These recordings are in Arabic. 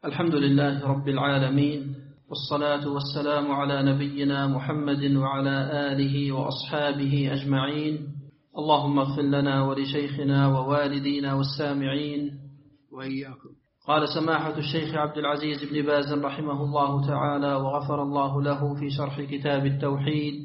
الحمد لله رب العالمين، والصلاة والسلام على نبينا محمد وعلى آله وأصحابه أجمعين. اللهم اغفر لنا ولشيخنا ووالدينا والسامعين وإياكم. قال سماحة الشيخ عبد العزيز بن باز رحمه الله تعالى وغفر الله له في شرح كتاب التوحيد: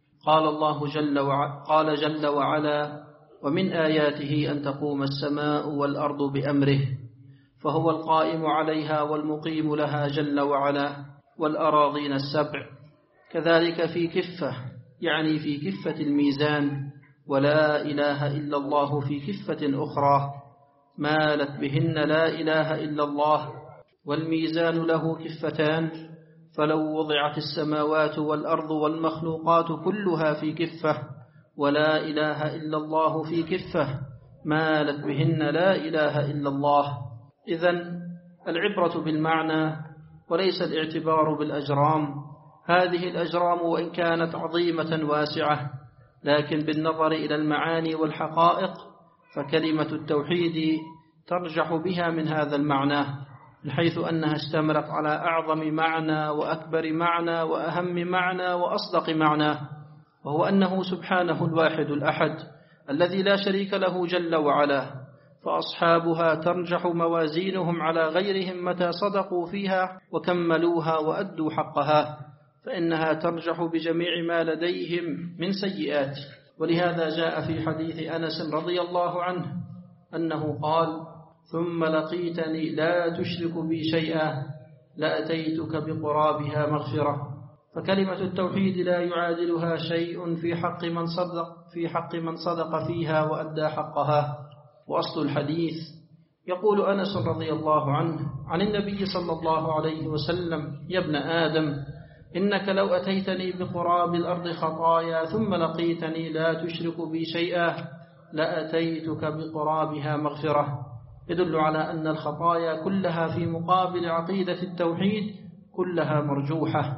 قال جل وعلا: ومن آياته أن تقوم السماء والأرض بأمره، فهو القائم عليها والمقيم لها جل وعلا، والأراضين السبع كذلك في كفة، يعني في كفة الميزان، ولا إله إلا الله في كفة أخرى مالت بهن لا إله إلا الله، والميزان له كفتان، فلو وضعت السماوات والأرض والمخلوقات كلها في كفة ولا إله إلا الله في كفة مالت بهن لا إله إلا الله. إذن العبرة بالمعنى وليس الاعتبار بالأجرام. هذه الأجرام وإن كانت عظيمة واسعة، لكن بالنظر إلى المعاني والحقائق فكلمة التوحيد ترجح بها من هذا المعنى، من حيث أنها اشتملت على أعظم معنى وأكبر معنى وأهم معنى وأصدق معنى، وهو أنه سبحانه الواحد الأحد الذي لا شريك له جل وعلا. فأصحابها ترجح موازينهم على غيرهم متى صدقوا فيها وكملوها وأدوا حقها، فإنها ترجح بجميع ما لديهم من سيئات. ولهذا جاء في حديث أنس رضي الله عنه أنه قال: ثم لقيتني لا تشرك بي شيئا لأتيتك بقرابها مغفرة. فكلمة التوحيد لا يعادلها شيء في حق من صدق فيها وأدى حقها. وأصل الحديث يقول أنس رضي الله عنه عن النبي صلى الله عليه وسلم: يا ابن آدم، إنك لو أتيتني بقراب الأرض خطايا ثم لقيتني لا تشرك بي شيئا لأتيتك بقرابها مغفرة. يدل على أن الخطايا كلها في مقابل عقيدة التوحيد كلها مرجوحة.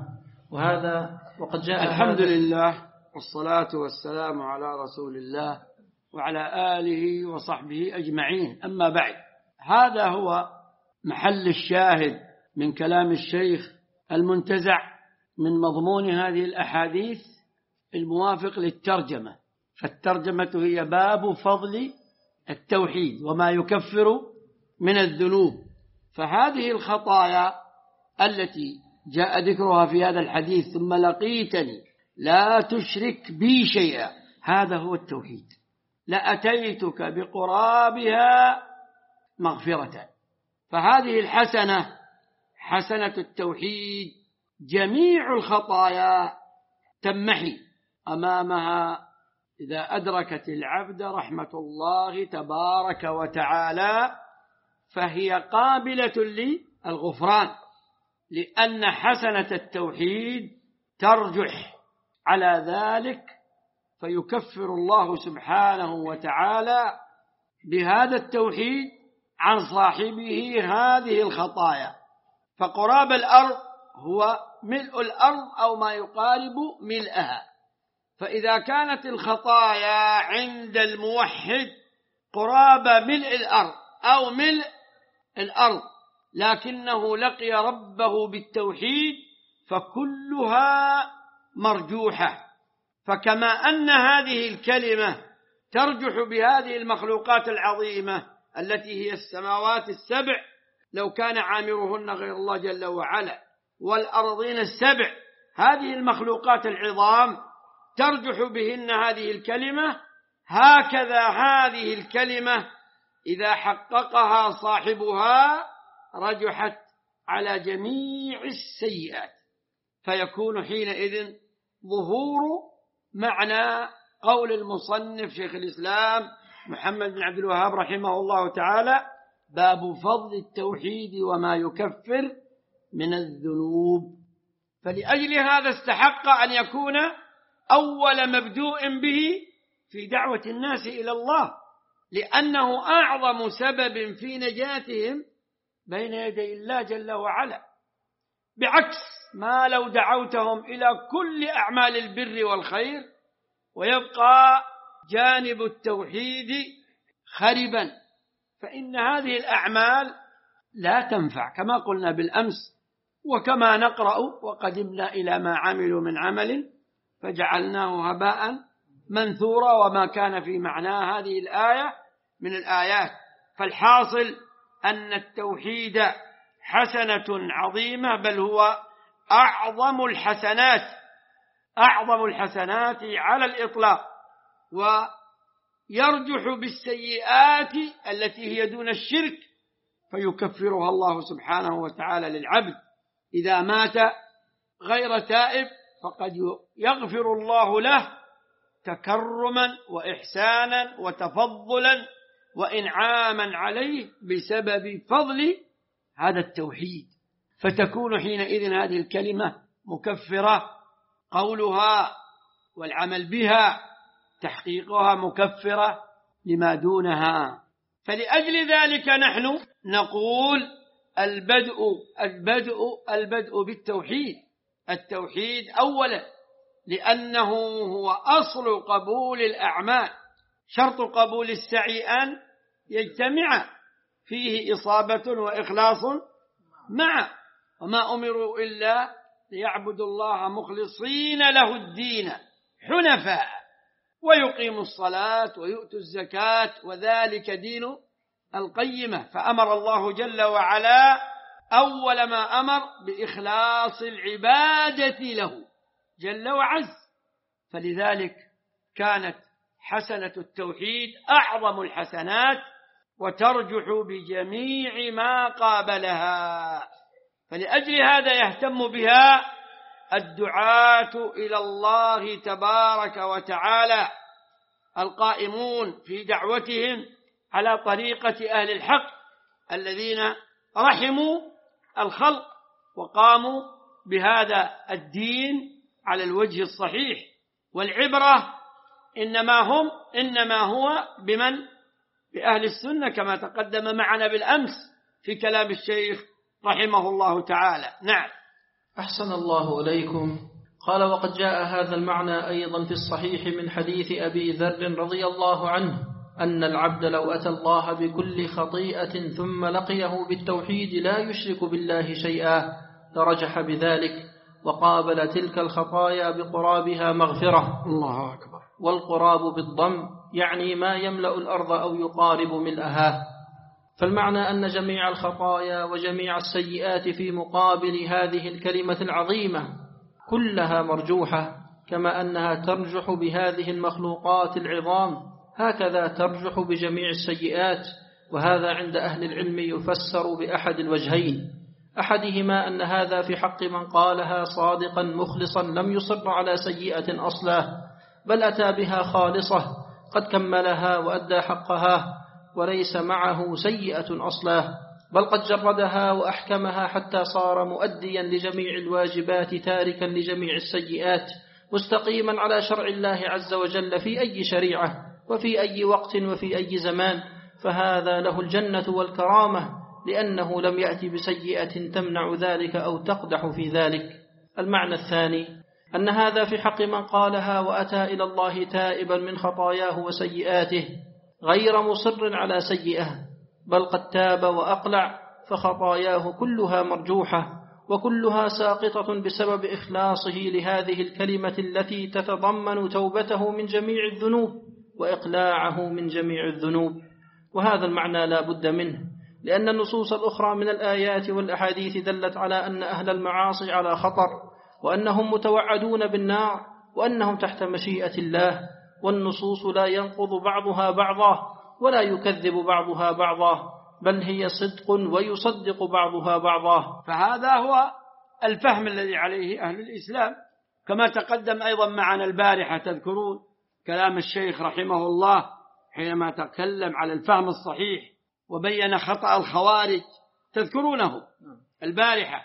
وقد جاء الحمد لله والصلاة والسلام على رسول الله وعلى آله وصحبه أجمعين. أما بعد، هذا هو محل الشاهد من كلام الشيخ المنتزع من مضمون هذه الأحاديث الموافق للترجمة. فالترجمة هي باب فضل التوحيد وما يكفر من الذنوب. فهذه الخطايا التي جاء ذكرها في هذا الحديث: ثم لقيتني لا تشرك بي شيئا، هذا هو التوحيد. لأتيتك بقرابها مغفرة. فهذه الحسنة حسنة التوحيد جميع الخطايا تمحي أمامها إذا أدركت العبد رحمة الله تبارك وتعالى، فهي قابلة للغفران، لأن حسنة التوحيد ترجح على ذلك، فيكفر الله سبحانه وتعالى بهذا التوحيد عن صاحبه هذه الخطايا. فقراب الأرض هو ملء الأرض أو ما يقارب ملئها. فإذا كانت الخطايا عند الموحد قراب ملء الأرض أو ملء الأرض، لكنه لقي ربه بالتوحيد، فكلها مرجوحة. فكما أن هذه الكلمة ترجح بهذه المخلوقات العظيمة التي هي السماوات السبع لو كان عامرهن غير الله جل وعلا، والأرضين السبع، هذه المخلوقات العظام ترجح بهن هذه الكلمة، هكذا هذه الكلمة إذا حققها صاحبها رجحت على جميع السيئات، فيكون حينئذ ظهور معنى قول المصنف شيخ الإسلام محمد بن عبد الوهاب رحمه الله تعالى: باب فضل التوحيد وما يكفر من الذنوب. فلأجل هذا استحق أن يكون أول مبدوء به في دعوة الناس إلى الله، لأنه أعظم سبب في نجاتهم بين يدي الله جل وعلا، بعكس ما لو دعوتهم إلى كل أعمال البر والخير ويبقى جانب التوحيد خربا، فإن هذه الأعمال لا تنفع، كما قلنا بالأمس وكما نقرأ: وقدمنا إلى ما عملوا من عمل فجعلناه هباء منثورا، وما كان في معناه هذه الآية من الآيات. فالحاصل أن التوحيد حسنة عظيمة، بل هو أعظم الحسنات على الإطلاق، ويرجح بالسيئات التي هي دون الشرك فيكفرها الله سبحانه وتعالى للعبد. إذا مات غير تائب فقد يغفر الله له تكرما وإحسانا وتفضلا وإنعاما عليه بسبب فضل هذا التوحيد، فتكون حينئذ هذه الكلمة مكفرة، قولها والعمل بها تحقيقها مكفرة لما دونها. فلأجل ذلك نحن نقول البدء بالتوحيد، التوحيد أولا، لأنه هو أصل قبول الأعمال. شرط قبول السعي أن يجتمع فيه إصابة وإخلاص معا، وما أمروا إلا ليعبدوا الله مخلصين له الدين حنفاء ويقيموا الصلاة ويؤتوا الزكاة وذلك دين القيمة. فأمر الله جل وعلا أول ما أمر بإخلاص العبادة له جل وعز، فلذلك كانت حسنة التوحيد أعظم الحسنات وترجح بجميع ما قابلها. فلأجل هذا يهتم بها الدعاة إلى الله تبارك وتعالى القائمون في دعوتهم على طريقة أهل الحق الذين رحموا الخلق وقاموا بهذا الدين على الوجه الصحيح. والعبرة إنما هو بأهل السنة، كما تقدم معنا بالأمس في كلام الشيخ رحمه الله تعالى. نعم. أحسن الله إليكم. قال: وقد جاء هذا المعنى أيضا في الصحيح من حديث أبي ذر رضي الله عنه أن العبد لو أتى الله بكل خطيئة ثم لقيه بالتوحيد لا يشرك بالله شيئا لرجح بذلك، وقابل تلك الخطايا بقرابها مغفرة. الله أكبر. والقراب بالضم يعني ما يملأ الأرض أو يقارب ملئها. فالمعنى أن جميع الخطايا وجميع السيئات في مقابل هذه الكلمة العظيمة كلها مرجوحة، كما أنها ترجح بهذه المخلوقات العظام هكذا ترجح بجميع السيئات. وهذا عند أهل العلم يفسر بأحد الوجهين: أحدهما أن هذا في حق من قالها صادقا مخلصا لم يصر على سيئة أصلا، بل أتى بها خالصة قد كملها وأدى حقها وليس معه سيئة أصلا، بل قد جردها وأحكمها حتى صار مؤديا لجميع الواجبات تاركا لجميع السيئات، مستقيما على شرع الله عز وجل في أي شريعة وفي أي وقت وفي أي زمان، فهذا له الجنة والكرامة لأنه لم يأتي بسيئة تمنع ذلك أو تقدح في ذلك. المعنى الثاني أن هذا في حق من قالها وأتى إلى الله تائبا من خطاياه وسيئاته غير مصر على سيئة، بل قد تاب وأقلع، فخطاياه كلها مرجوحة وكلها ساقطة بسبب إخلاصه لهذه الكلمة التي تتضمن توبته من جميع الذنوب وإقلاعه من جميع الذنوب. وهذا المعنى لا بد منه، لأن النصوص الأخرى من الآيات والأحاديث دلت على أن أهل المعاصي على خطر، وأنهم متوعدون بالنار، وأنهم تحت مشيئة الله، والنصوص لا ينقض بعضها بعضا ولا يكذب بعضها بعضا، بل هي صدق ويصدق بعضها بعضا. فهذا هو الفهم الذي عليه أهل الإسلام، كما تقدم أيضا معنا البارحة. تذكرون كلام الشيخ رحمه الله حينما تكلم على الفهم الصحيح وبين خطأ الخوارج، تذكرونه البارحة.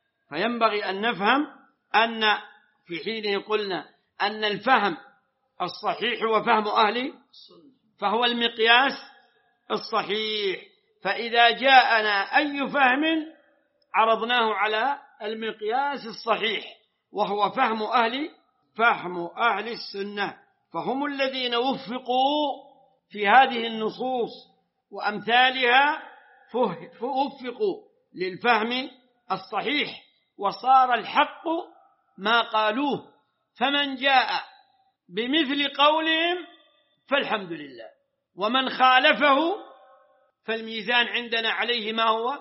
فينبغي أن نفهم أن في حين قلنا أن الفهم الصحيح هو فهم أهل فهو المقياس الصحيح، فإذا جاءنا أي فهم عرضناه على المقياس الصحيح، وهو فهم أهل السنة، فهم الذين وفقوا في هذه النصوص وأمثالها وفقوا للفهم الصحيح وصار الحق ما قالوه، فمن جاء بمثل قولهم فالحمد لله، ومن خالفه فالميزان عندنا عليه ما هو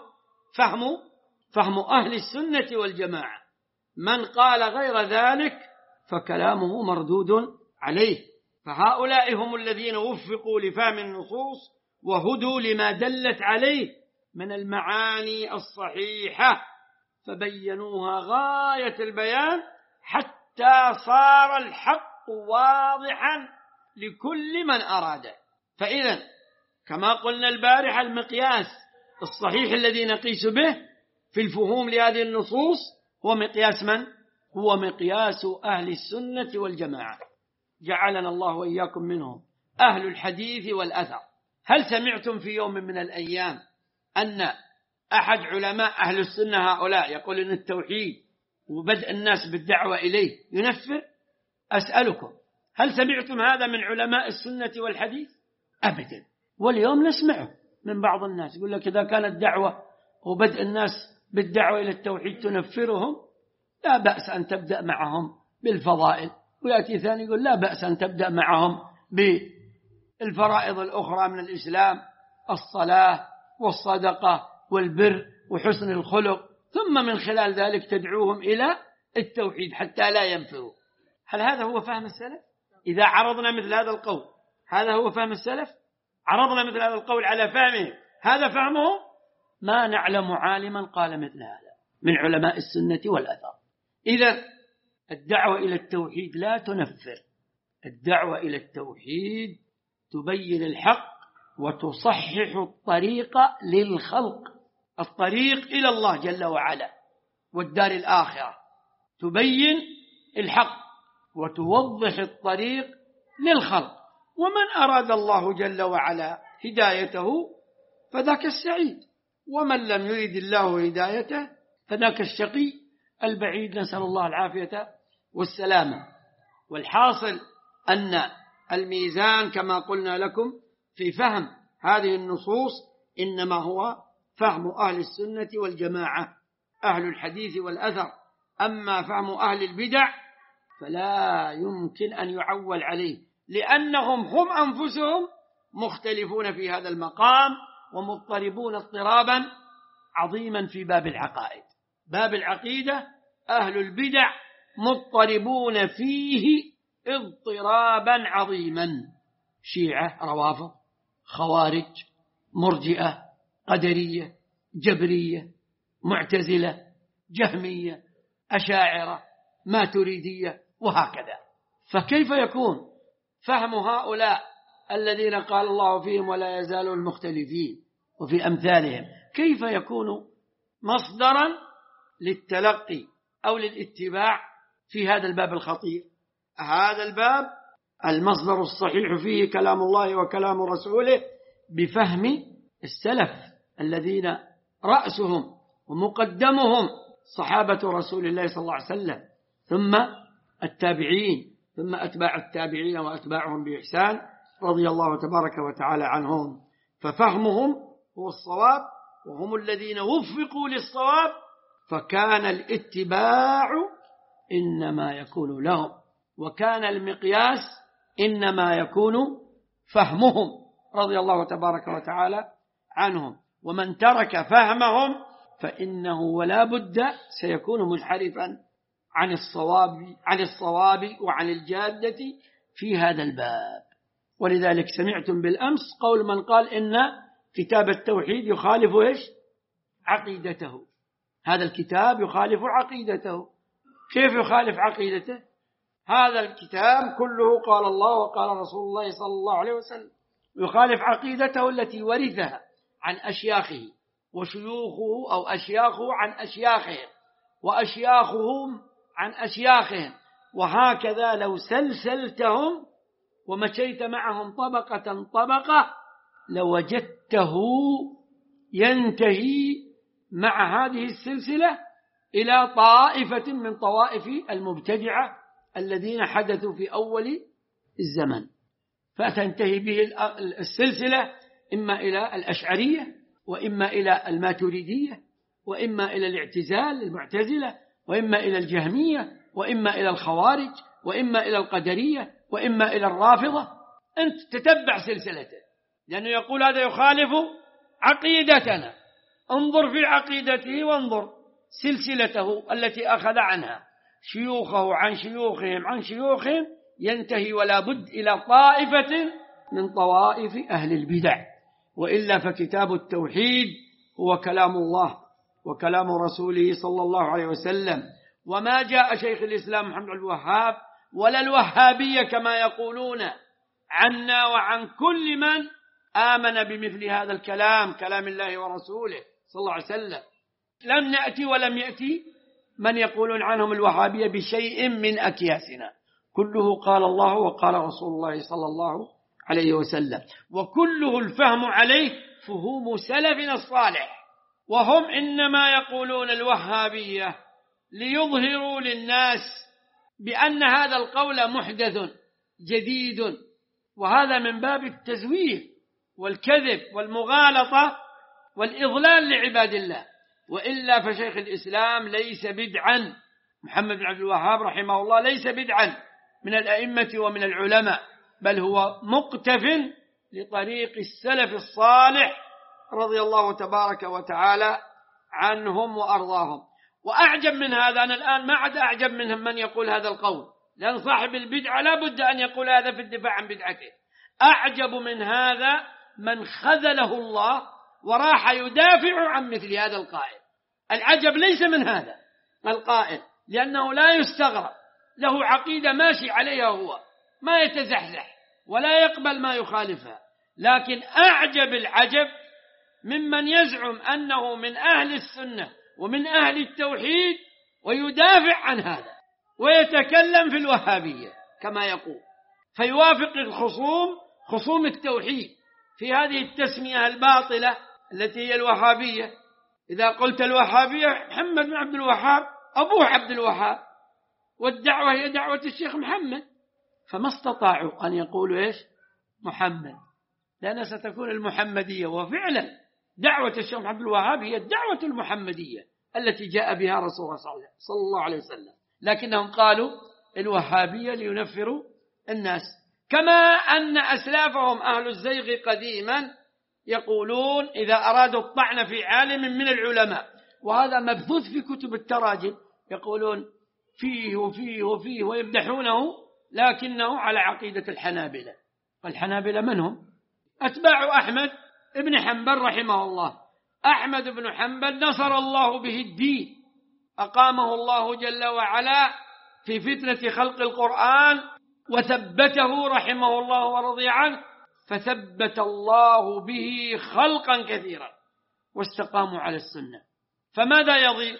فهم أهل السنة والجماعة. من قال غير ذلك فكلامه مردود عليه. فهؤلاء هم الذين وفقوا لفهم النصوص وهدوا لما دلت عليه من المعاني الصحيحة، فبينوها غاية البيان حتى صار الحق واضحا لكل من أراده. فإذا كما قلنا البارحة، المقياس الصحيح الذي نقيس به في الفهوم لهذه النصوص هو مقياس من؟ هو مقياس أهل السنة والجماعة، جعلنا الله وإياكم منهم، أهل الحديث والأثر. هل سمعتم في يوم من الأيام أن أحد علماء أهل السنة هؤلاء يقول إن التوحيد وبدء الناس بالدعوة إليه ينفر؟ أسألكم، هل سمعتم هذا من علماء السنة والحديث؟ أبدا. واليوم نسمعه من بعض الناس يقول لك إذا كانت دعوة وبدء الناس بالدعوة إلى التوحيد تنفرهم، لا بأس أن تبدأ معهم بالفضائل. ويأتي ثاني يقول لا بأس أن تبدأ معهم بالفرائض الأخرى من الإسلام، الصلاة والصدقة والبر وحسن الخلق، ثم من خلال ذلك تدعوهم إلى التوحيد حتى لا ينفروا. هل هذا هو فهم السلف؟ إذا عرضنا مثل هذا القول، هذا هو فهم السلف؟ عرضنا مثل هذا القول على فهمه، هذا فهمه؟ ما نعلم عالما قال مثل هذا من علماء السنة والأثر. إذا الدعوة إلى التوحيد لا تنفر، الدعوة إلى التوحيد تبين الحق وتصحح الطريق للخلق، الطريق إلى الله جل وعلا والدار الآخرة، تبين الحق وتوضح الطريق للخلق. ومن أراد الله جل وعلا هدايته فذاك السعيد، ومن لم يرد الله هدايته فذاك الشقي البعيد، نسأل الله العافية والسلامة. والحاصل أن الميزان كما قلنا لكم في فهم هذه النصوص إنما هو فهم أهل السنة والجماعة، أهل الحديث والأثر. أما فهم أهل البدع فلا يمكن أن يعول عليه، لأنهم هم أنفسهم مختلفون في هذا المقام ومضطربون اضطرابا عظيما في باب العقائد. باب العقيدة أهل البدع مضطربون فيه اضطرابا عظيما، شيعة، روافض، خوارج، مرجئة، قدرية، جبرية، معتزلة، جهمية، أشاعرة، ماتريدية، وهكذا. فكيف يكون فهم هؤلاء الذين قال الله فيهم ولا يزالون المختلفين وفي أمثالهم، كيف يكون مصدرا للتلقي أو للاتباع في هذا الباب الخطير؟ هذا الباب المصدر الصحيح فيه كلام الله وكلام رسوله بفهم السلف الذين رأسهم ومقدمهم صحابة رسول الله صلى الله عليه وسلم، ثم التابعين، ثم أتباع التابعين وأتباعهم بإحسان رضي الله تبارك وتعالى عنهم. ففهمهم هو الصواب، وهم الذين وفقوا للصواب، فكان الاتباع إنما يكون لهم، وكان المقياس إنما يكون فهمهم رضي الله تبارك وتعالى عنهم. ومن ترك فهمهم فإنه ولا بد سيكون منحرفا عن الصواب وعن الجادة في هذا الباب. ولذلك سمعتم بالأمس قول من قال إن كتاب التوحيد يخالف إيش؟ عقيدته. هذا الكتاب يخالف عقيدته. كيف يخالف عقيدته؟ هذا الكتاب كله قال الله وقال رسول الله صلى الله عليه وسلم، يخالف عقيدته التي ورثها عن أشياخه وشيوخه، أو أشياخه عن أشياخهم وأشياخهم عن أشياخهم، وهكذا لو سلسلتهم ومشيت معهم طبقة طبقة لوجدته ينتهي مع هذه السلسلة إلى طائفة من طوائف المبتدعة الذين حدثوا في أول الزمن، فتنتهي به السلسلة إما إلى الأشعرية وإما إلى الماتريدية، وإما إلى الاعتزال المعتزلة، وإما إلى الجهمية، وإما إلى الخوارج، وإما إلى القدرية، وإما إلى الرافضة. أنت تتبع سلسلته، لأنه يقول هذا يخالف عقيدتنا. انظر في عقيدته وانظر سلسلته التي أخذ عنها شيوخه عن شيوخهم عن شيوخهم، ينتهي ولا بد إلى طائفة من طوائف أهل البدع. وإلا فكتاب التوحيد هو كلام الله وكلام رسوله صلى الله عليه وسلم، وما جاء شيخ الإسلام محمد بن الوهاب ولا الوهابية كما يقولون عنا وعن كل من آمن بمثل هذا الكلام، كلام الله ورسوله صلى الله عليه وسلم. لم نأتي ولم يأتي من يقولون عنهم الوهابية بشيء من أكياسنا، كله قال الله وقال رسول الله صلى الله عليه وسلم، وكله الفهم عليه فهوم سلفنا الصالح. وهم إنما يقولون الوهابية ليظهروا للناس بأن هذا القول محدث جديد، وهذا من باب التزوير والكذب والمغالطة والإضلال لعباد الله. وإلا فشيخ الإسلام ليس بدعا، محمد بن عبد الوهاب رحمه الله ليس بدعا من الأئمة ومن العلماء، بل هو مقتف لطريق السلف الصالح رضي الله تبارك وتعالى عنهم وأرضاهم. وأعجب من هذا، أنا الآن ما عاد أعجب من يقول هذا القول، لأن صاحب البدعة لا بد أن يقول هذا في الدفاع عن بدعته. أعجب من هذا من خذله الله وراح يدافع عن مثل هذا القائل. العجب ليس من هذا القائل، لأنه لا يستغرب، له عقيدة ماشي عليها هو، ما يتزحزح ولا يقبل ما يخالفها. لكن أعجب العجب ممن يزعم أنه من أهل السنة ومن أهل التوحيد ويدافع عن هذا ويتكلم في الوهابية كما يقول، فيوافق خصوم التوحيد في هذه التسمية الباطلة التي هي الوهابية. إذا قلت الوهابية، محمد بن عبد الوهاب أبوه عبد الوهاب، والدعوة هي دعوة الشيخ محمد، فما استطاعوا أن يقولوا إيش محمد، لأن ستكون المحمدية. وفعلا دعوة الشيخ عبد الوهاب هي الدعوة المحمدية التي جاء بها رسول الله صلى الله عليه وسلم، لكنهم قالوا الوهابية لينفروا الناس. كما أن أسلافهم أهل الزيغ قديما يقولون إذا أرادوا الطعن في عالم من العلماء، وهذا مبثوث في كتب التراجم، يقولون فيه وفيه وفيه ويمدحونه، لكنه على عقيدة الحنابلة. والحنابلة من هم؟ أتباع أحمد بن حنبل رحمه الله. أحمد بن حنبل نصر الله به الدين، أقامه الله جل وعلا في فتنة خلق القرآن وثبته رحمه الله ورضي عنه، فثبت الله به خلقا كثيرا واستقاموا على السنة. فماذا يضير؟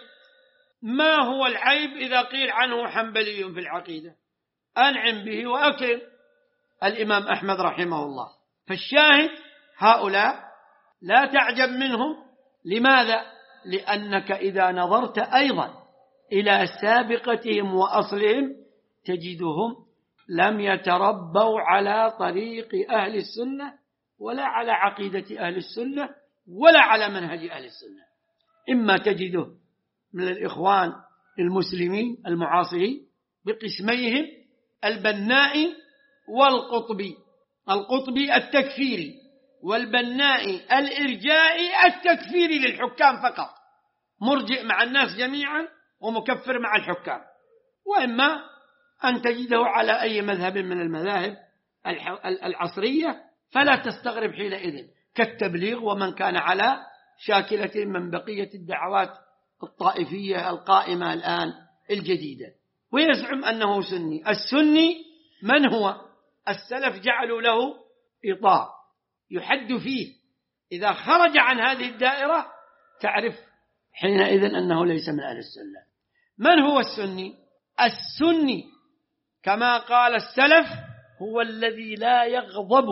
ما هو العيب إذا قيل عنه حنبلي في العقيدة؟ أنعم به وأكرم الإمام أحمد رحمه الله. فالشاهد هؤلاء لا تعجب منهم. لماذا؟ لأنك إذا نظرت أيضا إلى سابقتهم وأصلهم تجدهم لم يتربوا على طريق أهل السنة ولا على عقيدة أهل السنة ولا على منهج أهل السنة. إما تجده من الإخوان المسلمين المعاصرين بقسميهم البنائي والقطبي، القطبي التكفيري والبنائي الإرجائي التكفيري للحكام فقط، مرجئ مع الناس جميعا ومكفر مع الحكام. وإما أن تجده على أي مذهب من المذاهب العصرية، فلا تستغرب حينئذ كالتبليغ ومن كان على شاكلة من بقية الدعوات الطائفية القائمة الآن الجديدة، ويزعم أنه سني. السني من هو؟ السلف جعلوا له إطار يحد فيه، إذا خرج عن هذه الدائرة تعرف حينئذ أنه ليس من أهل السنة. من هو السني؟ السني كما قال السلف هو الذي لا يغضب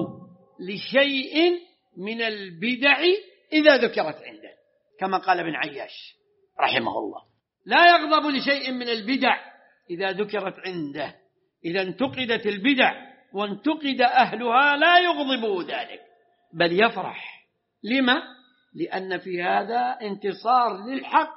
لشيء من البدع إذا ذكرت عنده، كما قال ابن عياش رحمه الله، لا يغضب لشيء من البدع إذا ذكرت عنده. إذا انتقدت البدع وانتقد أهلها لا يغضبوا ذلك، بل يفرح. لما؟ لأن في هذا انتصار للحق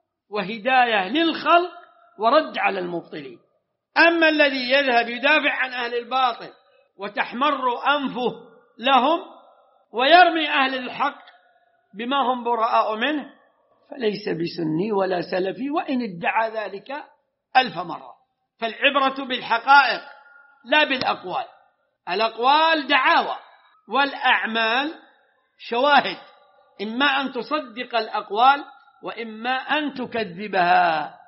وهداية للخلق ورد على المبطلين. أما الذي يذهب يدافع عن أهل الباطل وتحمر أنفه لهم ويرمي أهل الحق بما هم براء منه فليس بسني ولا سلفي، وإن ادعى ذلك 1000 مرة. فالعبرة بالحقائق لا بالأقوال. الأقوال دعاوى والأعمال شواهد، إما أن تصدق الأقوال وإما أن تكذبها.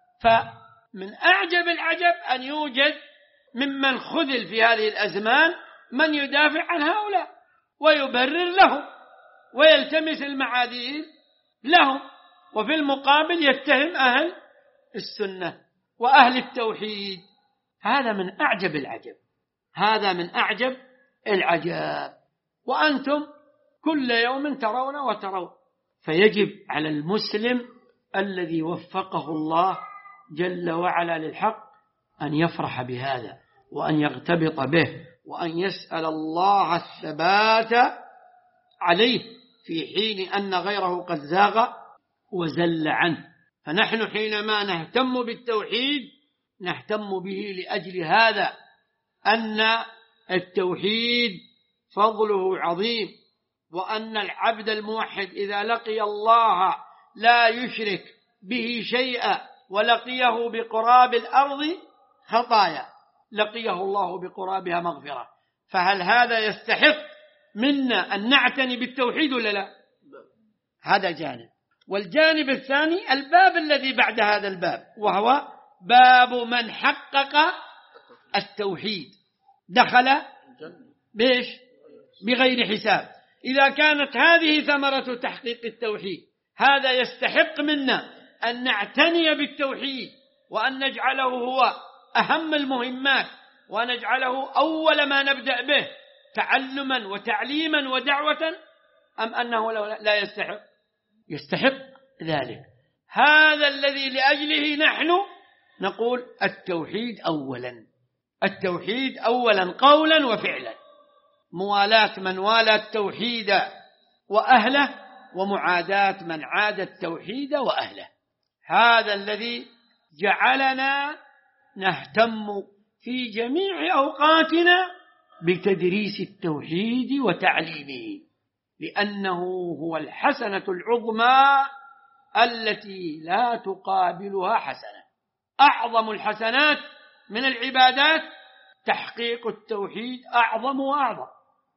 فمن أعجب العجب أن يوجد ممن خذل في هذه الأزمان من يدافع عن هؤلاء ويبرر لهم ويلتمس المعاذير لهم، وفي المقابل يتهم أهل السنة وأهل التوحيد. هذا من أعجب العجب، هذا من أعجب العجاب. وأنتم كل يوم ترون وترون. فيجب على المسلم الذي وفقه الله جل وعلا للحق أن يفرح بهذا وأن يغتبط به وأن يسأل الله الثبات عليه في حين أن غيره قد زاغ وزل عنه. فنحن حينما نهتم بالتوحيد نهتم به لأجل هذا، أن التوحيد فضله عظيم، وأن العبد الموحد إذا لقي الله لا يشرك به شيئا ولقيه بقراب الأرض خطايا لقيه الله بقرابها مغفرة. فهل هذا يستحق منا أن نعتني بالتوحيد ولا لا؟ هذا جانب. والجانب الثاني الباب الذي بعد هذا الباب، وهو باب من حقق التوحيد دخل بيش بغير حساب. إذا كانت هذه ثمرة تحقيق التوحيد، هذا يستحق منا أن نعتني بالتوحيد وأن نجعله هو أهم المهمات، ونجعله أول ما نبدأ به تعلما وتعليما ودعوة، أم أنه لا يستحق؟ يستحق ذلك. هذا الذي لأجله نحن نقول التوحيد أولا، التوحيد أولا قولا وفعلا، موالاة من والى التوحيد وأهله ومعاداة من عاد التوحيد وأهله. هذا الذي جعلنا نهتم في جميع أوقاتنا بتدريس التوحيد وتعليمه، لأنه هو الحسنة العظمى التي لا تقابلها حسنة. أعظم الحسنات من العبادات تحقيق التوحيد أعظم وأعظم،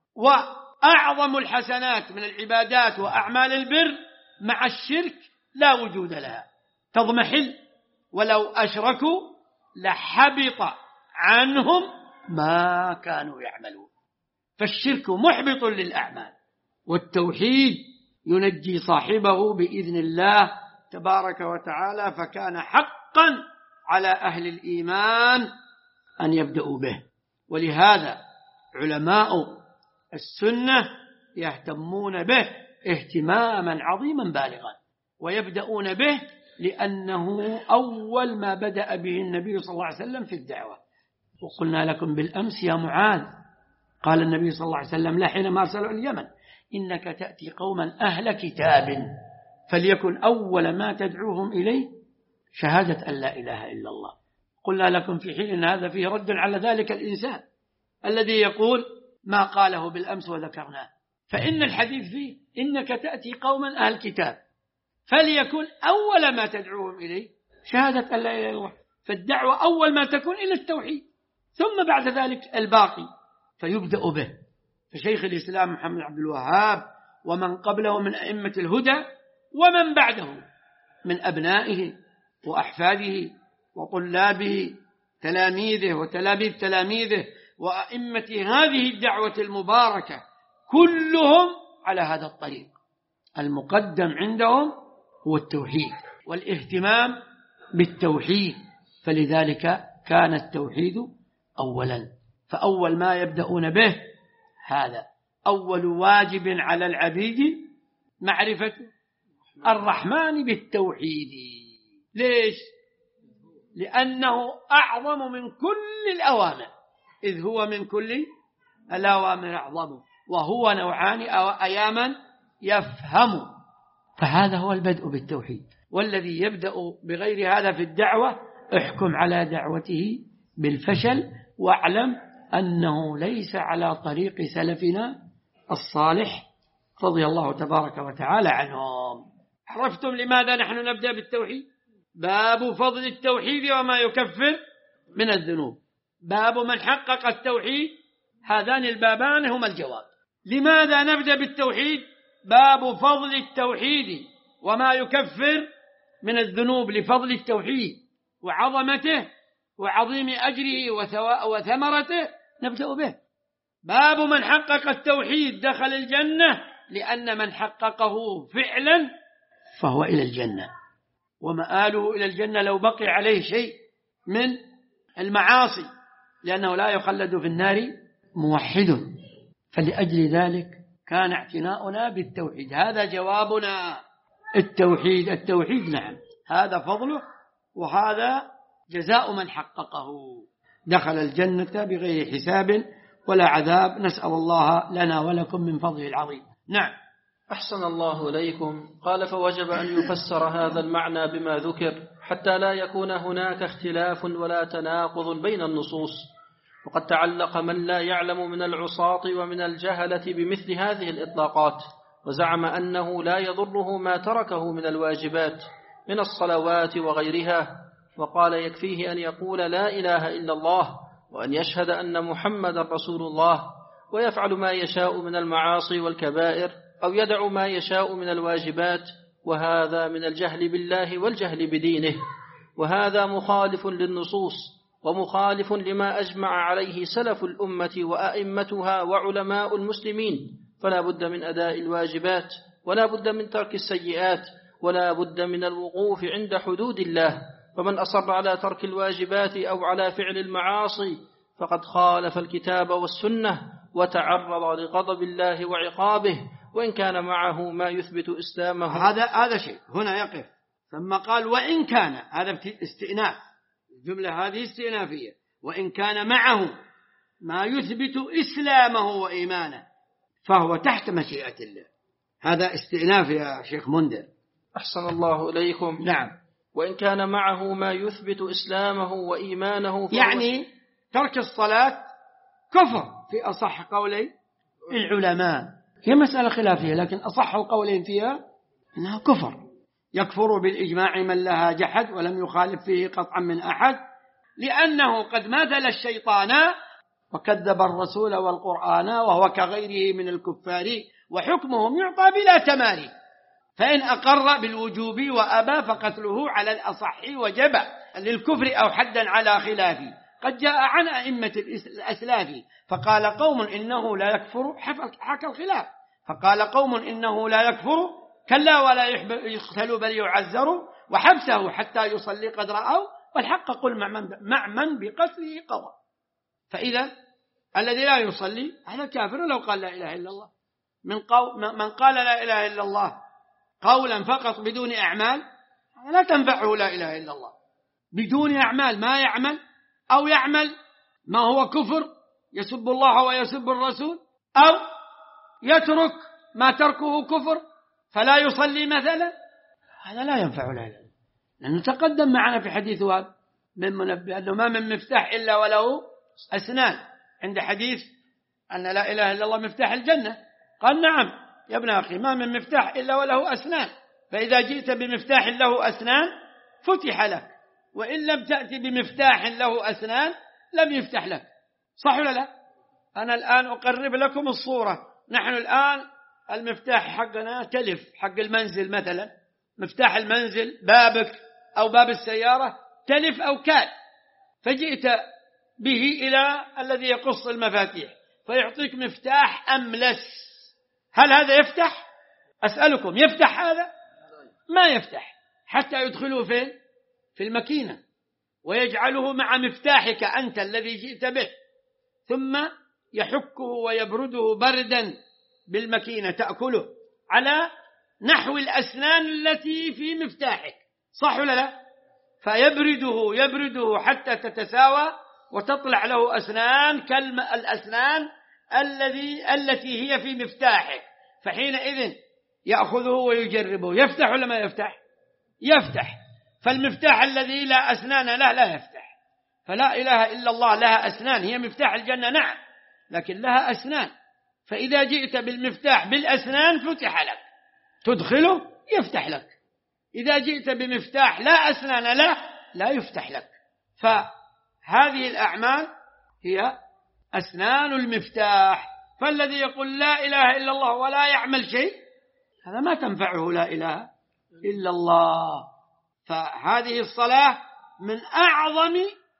وأعظم الحسنات من العبادات وأعمال البر مع الشرك لا وجود لها، تضمحل، ولو أشركوا لحبط عنهم ما كانوا يعملون. فالشرك محبط للأعمال، والتوحيد ينجي صاحبه بإذن الله تبارك وتعالى. فكان حقا على أهل الإيمان أن يبدأوا به. ولهذا علماء السنة يهتمون به اهتماما عظيما بالغا، ويبدأون به لأنه أول ما بدأ به النبي صلى الله عليه وسلم في الدعوة. وقلنا لكم بالأمس يا معاذ، قال النبي صلى الله عليه وسلم لا حينما أرسلوا اليمن: إنك تأتي قوما أهل كتاب فليكن أول ما تدعوهم إليه شهادة أن لا إله إلا الله. قلنا لكم في حين أن هذا فيه رد على ذلك الإنسان الذي يقول ما قاله بالأمس وذكرناه. فإن الحديث فيه إنك تأتي قوما أهل كتاب فليكن أول ما تدعوهم إليه شهادة أن لا إله إلا الله. فالدعوة أول ما تكون إلى التوحيد، ثم بعد ذلك الباقي فيبدأ به. فشيخ الإسلام محمد عبد الوهاب ومن قبله من أئمة الهدى ومن بعده من أبنائه وأحفاده وطلابه تلاميذه وتلاميذ تلاميذه وأئمة هذه الدعوة المباركة كلهم على هذا الطريق. المقدم عندهم هو التوحيد والاهتمام بالتوحيد، فلذلك كان التوحيد أولا. فأول ما يبدأون به هذا أول واجب على العبيد معرفة الرحمن بالتوحيد. ليش؟ لأنه أعظم من كل الأوامر، إذ هو من كل الأوامر أعظم، وهو نوعان أو أياما يفهم. فهذا هو البدء بالتوحيد. والذي يبدأ بغير هذا في الدعوة احكم على دعوته بالفشل، واعلم أنه ليس على طريق سلفنا الصالح رضي الله تبارك وتعالى عنهم. عرفتم لماذا نحن نبدأ بالتوحيد؟ باب فضل التوحيد وما يكفر من الذنوب. باب من حقق التوحيد، هذان البابان هما الجواب. لماذا نبدأ بالتوحيد؟ باب فضل التوحيد وما يكفر من الذنوب، لفضل التوحيد وعظمته وعظيم أجره وثمرته نبدأ به. باب من حقق التوحيد دخل الجنة، لأن من حققه فعلا فهو إلى الجنة، ومآله إلى الجنة لو بقي عليه شيء من المعاصي، لأنه لا يخلد في النار موحد. فلأجل ذلك كان اعتناؤنا بالتوحيد. هذا جوابنا. التوحيد نعم، هذا فضله وهذا جزاء من حققه، دخل الجنة بغير حساب ولا عذاب. نسأل الله لنا ولكم من فضله العظيم. نعم. أحسن الله إليكم. قال: فوجب أن يفسر هذا المعنى بما ذكر حتى لا يكون هناك اختلاف ولا تناقض بين النصوص. وقد تعلق من لا يعلم من العصاة ومن الجهلة بمثل هذه الإطلاقات، وزعم أنه لا يضره ما تركه من الواجبات من الصلوات وغيرها، وقال: يكفيه أن يقول لا إله إلا الله وأن يشهد أن محمد رسول الله، ويفعل ما يشاء من المعاصي والكبائر، أو يدع ما يشاء من الواجبات، وهذا من الجهل بالله والجهل بدينه، وهذا مخالف للنصوص ومخالف لما أجمع عليه سلف الأمة وأئمتها وعلماء المسلمين. فلا بد من أداء الواجبات، ولا بد من ترك السيئات، ولا بد من الوقوف عند حدود الله. فمن أصر على ترك الواجبات أو على فعل المعاصي فقد خالف الكتاب والسنة وتعرض لغضب الله وعقابه، وإن كان معه ما يثبت إسلامه. هذا شيء هنا يقف، ثم قال وإن كان، هذا استئناف، الجملة هذه استئنافية، وإن كان معه ما يثبت إسلامه وإيمانه فهو تحت مشيئة الله. هذا استئناف يا شيخ منذر. أحسن الله إليكم. نعم. وإن كان معه ما يثبت إسلامه وإيمانه يعني ترك الصلاة كفر في أصح قولي العلماء. هي مسألة خلافية، لكن أصح القولين فيها إنها كفر، يكفر بالإجماع من لها جحد ولم يخالف فيه قطعا من أحد، لأنه قد ماثل الشيطان وكذب الرسول والقرآن وهو كغيره من الكفار، وحكمهم يعطى بلا تماري، فإن أقر بالوجوب وأبى فقتله على الأصح وجب للكفر أو حدا على خلافه. قد جاء عن أئمة الأسلاف فقال قوم إنه لا يكفر، حكى الخلاف، فقال قوم إنه لا يكفر كلا ولا يقتل بل يعذر، وحبسه حتى يصلي قد رأوا، والحق قل مع من بقتله قضى. فإذا الذي لا يصلي هذا كافر لو قال لا إله إلا الله. من قال لا إله إلا الله قولا فقط بدون أعمال لا تنفعه لا إله إلا الله. بدون أعمال، ما يعمل أو يعمل ما هو كفر، يسب الله ويسب الرسول، أو يترك ما تركه كفر فلا يصلي مثلا، هذا لا ينفع لا إله. لأنه تقدم معنا في حديث وهب من منبه أنه ما من مفتاح إلا وله أسنان، عند حديث أن لا إله إلا الله مفتاح الجنة. قال نعم يا ابن أخي، ما من مفتاح إلا وله أسنان، فإذا جئت بمفتاح له أسنان فتح لك، وإن لم تأتي بمفتاح له أسنان لم يفتح لك. صح ولا لا؟ أنا الآن أقرب لكم الصورة. نحن الآن المفتاح حقنا تلف، حق المنزل مثلا، مفتاح المنزل بابك أو باب السيارة تلف أو كاد، فجئت به إلى الذي يقص المفاتيح فيعطيك مفتاح أملس، هل هذا يفتح؟ أسألكم يفتح هذا؟ ما يفتح، حتى يدخله فين؟ في الماكينة ويجعله مع مفتاحك أنت الذي جئت به، ثم يحكه ويبرده بردا بالماكينة تأكله على نحو الأسنان التي في مفتاحك. صح ولا لا؟ يبرده حتى تتساوى وتطلع له أسنان كالأسنان التي هي في مفتاحك، فحينئذ يأخذه ويجربه، يفتح ولا ما يفتح؟ يفتح. فالمفتاح الذي لا أسنان له لا يفتح. فلا إله إلا الله لها أسنان، هي مفتاح الجنة نعم، لكن لها أسنان. فإذا جئت بالمفتاح بالأسنان فتح لك، تدخله يفتح لك. إذا جئت بمفتاح لا أسنان له لا يفتح لك. فهذه الأعمال هي أسنان المفتاح. فالذي يقول لا إله إلا الله ولا يعمل شيء هذا ما تنفعه لا إله إلا الله. فهذه الصلاة من أعظم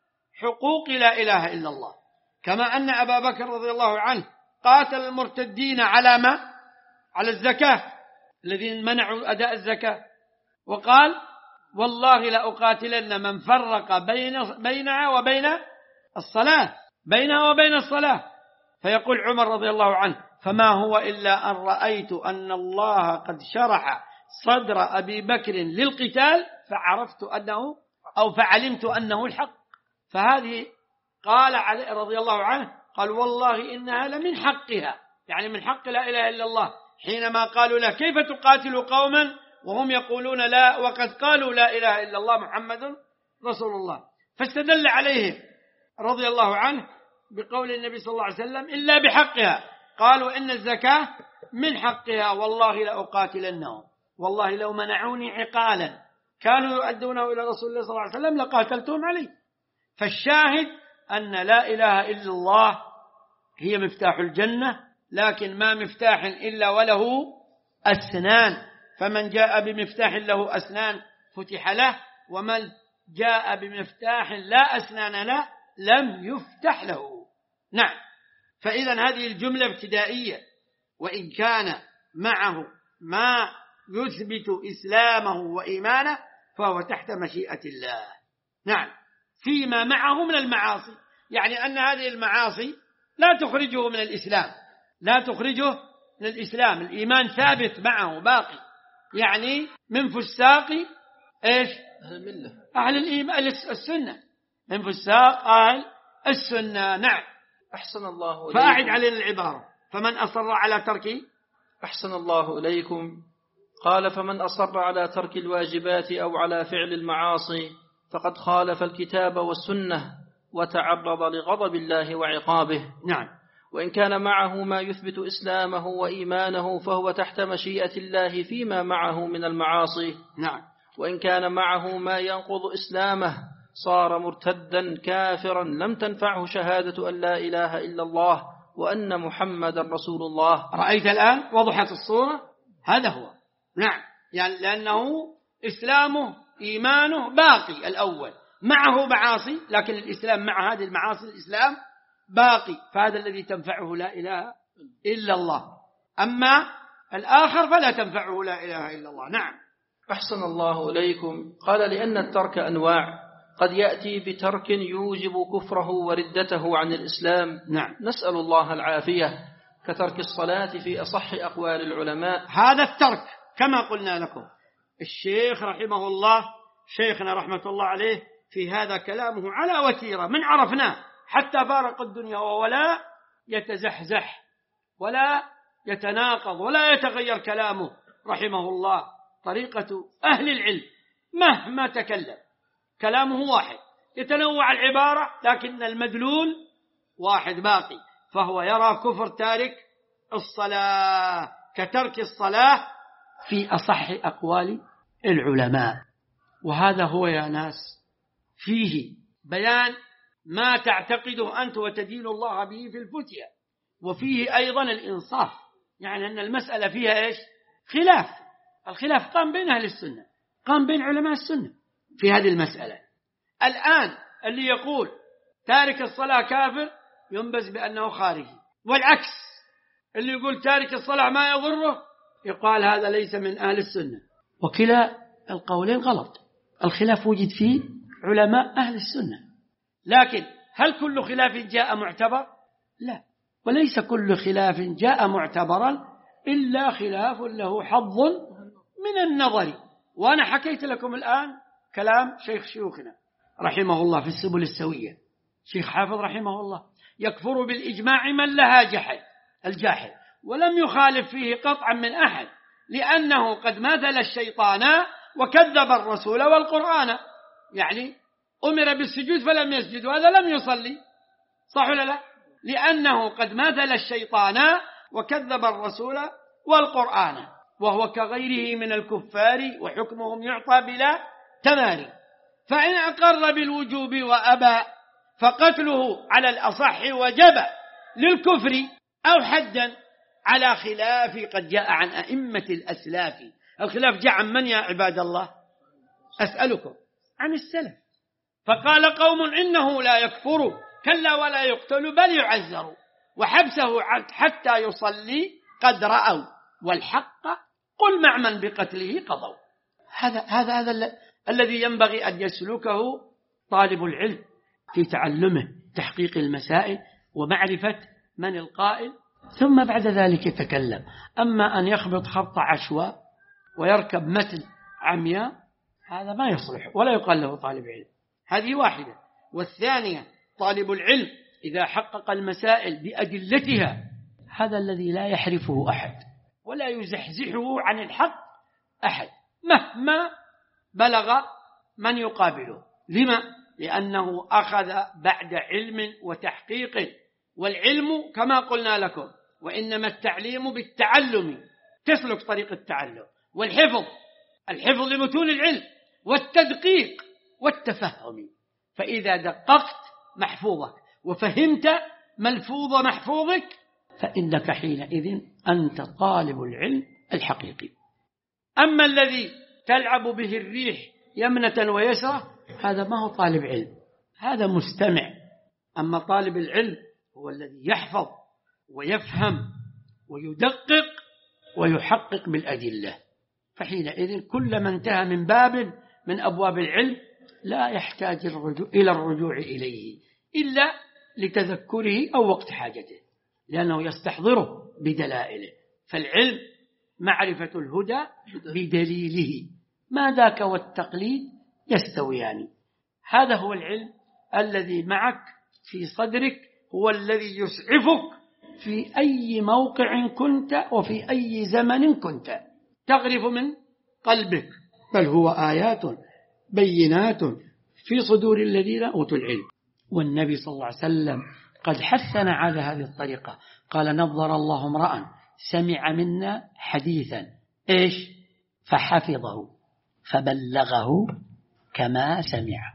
حقوق لا إله إلا الله. كما أن أبا بكر رضي الله عنه قاتل المرتدين على ما؟ على الزكاة، الذين منعوا أداء الزكاة، وقال والله لأقاتلن من فرق بينها وبين الصلاة، بينها وبين الصلاة. فيقول عمر رضي الله عنه فما هو إلا أن رأيت أن الله قد شرح صدر أبي بكر للقتال فعرفت أنه أو فعلمت أنه الحق. فهذه قال علي رضي الله عنه قال والله إنها لمن حقها، يعني من حق لا إله إلا الله، حينما قالوا له كيف تقاتل قوما وهم يقولون لا وقد قالوا لا إله إلا الله محمد رسول الله. فاستدل عليهم رضي الله عنه بقول النبي صلى الله عليه وسلم إلا بحقها. قالوا إن الزكاة من حقها والله لأقاتلنهم، والله لو منعوني عقالا كانوا يؤدونه إلى رسول الله صلى الله عليه وسلم لقاتلتهم عليه. فالشاهد أن لا إله إلا الله هي مفتاح الجنة، لكن ما مفتاح إلا وله أسنان. فمن جاء بمفتاح له أسنان فتح له، ومن جاء بمفتاح لا أسنان له لم يفتح له. نعم. فإذا هذه الجملة ابتدائية، وإن كان معه ما يثبت إسلامه وإيمانه فهو تحت مشيئة الله. نعم. فيما معه من المعاصي، يعني أن هذه المعاصي لا تخرجه من الإسلام، لا تخرجه من الإسلام، الإيمان ثابت معه باقي. يعني من فساق إيش؟ أهل الإيمان السنة، من فساق أهل السنة. نعم. أحسن الله إليكم. فأعد علينا العبارة فمن أصر على ترك. أحسن الله إليكم. قال فمن أصر على ترك الواجبات أو على فعل المعاصي فقد خالف الكتاب والسنة وتعرض لغضب الله وعقابه. نعم. وإن كان معه ما يثبت إسلامه وإيمانه فهو تحت مشيئة الله فيما معه من المعاصي. نعم. وإن كان معه ما ينقض إسلامه صار مرتدا كافرا لم تنفعه شهادة أن لا إله إلا الله وأن محمدا رسول الله. رأيت الآن وضحت الصورة؟ هذا هو. نعم. يعني لأنه إسلامه إيمانه باقي الأول، معه معاصي لكن الإسلام مع هذه المعاصي الإسلام باقي، فهذا الذي تنفعه لا إله إلا الله. أما الآخر فلا تنفعه لا إله إلا الله. نعم. أحسن الله إليكم. قال لأن الترك أنواع، قد يأتي بترك يوجب كفره وردته عن الإسلام. نعم. نسأل الله العافية، كترك الصلاة في أصح أقوال العلماء. هذا الترك كما قلنا لكم الشيخ رحمه الله، شيخنا رحمة الله عليه، في هذا كلامه على وتيرة من عرفناه حتى فارق الدنيا، ولا يتزحزح ولا يتناقض ولا يتغير كلامه رحمه الله. طريقة أهل العلم مهما تكلم كلامه واحد، يتنوع العبارة لكن المدلول واحد باقي. فهو يرى كفر تارك الصلاة كترك الصلاة في أصح أقوال العلماء. وهذا هو يا ناس فيه بيان ما تعتقده أنت وتدين الله به في الفتية، وفيه أيضا الإنصاف، يعني أن المسألة فيها إيش؟ خلاف. الخلاف قام بين أهل السنة، قام بين علماء السنة في هذه المسألة. الآن اللي يقول تارك الصلاة كافر ينبذ بأنه خارجي، والعكس اللي يقول تارك الصلاة ما يضره يقال هذا ليس من أهل السنة. وكلا القولين غلط. الخلاف وجد فيه علماء أهل السنة، لكن هل كل خلاف جاء معتبر؟ لا. وليس كل خلاف جاء معتبرا إلا خلاف له حظ من النظر. وأنا حكيت لكم الآن كلام شيخ شيوخنا رحمه الله في السبل السوية، شيخ حافظ رحمه الله، يكفر بالإجماع من لها جحد الجاحد، ولم يخالف فيه قطعا من أحد، لأنه قد ماثل الشيطان وكذب الرسول والقرآن، يعني أمر بالسجود فلم يسجد وهذا لم يصلي، صح ولا لا؟ لأنه قد ماثل الشيطان وكذب الرسول والقرآن، وهو كغيره من الكفار وحكمهم يعطى بلا تماري. فإن أقر بالوجوب وأبى فقتله على الأصح وجب للكفر أو حدا، على خلاف قد جاء عن أئمة الأسلاف. الخلاف جاء عن من يا عباد الله؟ أسألكم عن السلف. فقال قوم إنه لا يكفر، كلا ولا يقتل بل يعزر، وحبسه حتى يصلي قد رأوا، والحق قل مع من بقتله قضوا. هذا الذي ينبغي أن يسلكه طالب العلم في تعلمه، تحقيق المسائل ومعرفة من القائل، ثم بعد ذلك يتكلم. أما أن يخبط خبط عشواء ويركب متن عمياء هذا ما يصلح ولا يقال له طالب علم. هذه واحدة. والثانية طالب العلم إذا حقق المسائل بأدلتها، هذا الذي لا يحرفه أحد ولا يزحزحه عن الحق أحد مهما بلغ من يقابله. لما؟ لأنه أخذ بعد علم وتحقيق، والعلم كما قلنا لكم وإنما التعليم بالتعلم، تسلك طريق التعلم، والحفظ لمتون العلم، والتدقيق والتفهم. فإذا دققت محفوظك وفهمت ملفوظ محفوظك فإنك حينئذ أنت طالب العلم الحقيقي. أما الذي تلعب به الريح يمنة ويسرة هذا ما هو طالب علم، هذا مستمع. أما طالب العلم هو الذي يحفظ ويفهم ويدقق ويحقق بالأدلة. فحينئذ كلما انتهى من باب من أبواب العلم لا يحتاج إلى الرجوع إليه إلا لتذكره أو وقت حاجته، لأنه يستحضره بدلائله. فالعلم معرفة الهدى بدليله، ما ذاك والتقليد يستويان. هذا هو العلم الذي معك في صدرك، هو الذي يسعفك في أي موقع كنت وفي أي زمن كنت، تغرف من قلبك. بل هو آيات بينات في صدور الذين أوتوا العلم. والنبي صلى الله عليه وسلم قد حثنا على هذه الطريقة، قال نظر الله امرأ سمع منا حديثا إيش فحفظه فبلغه كما سمع.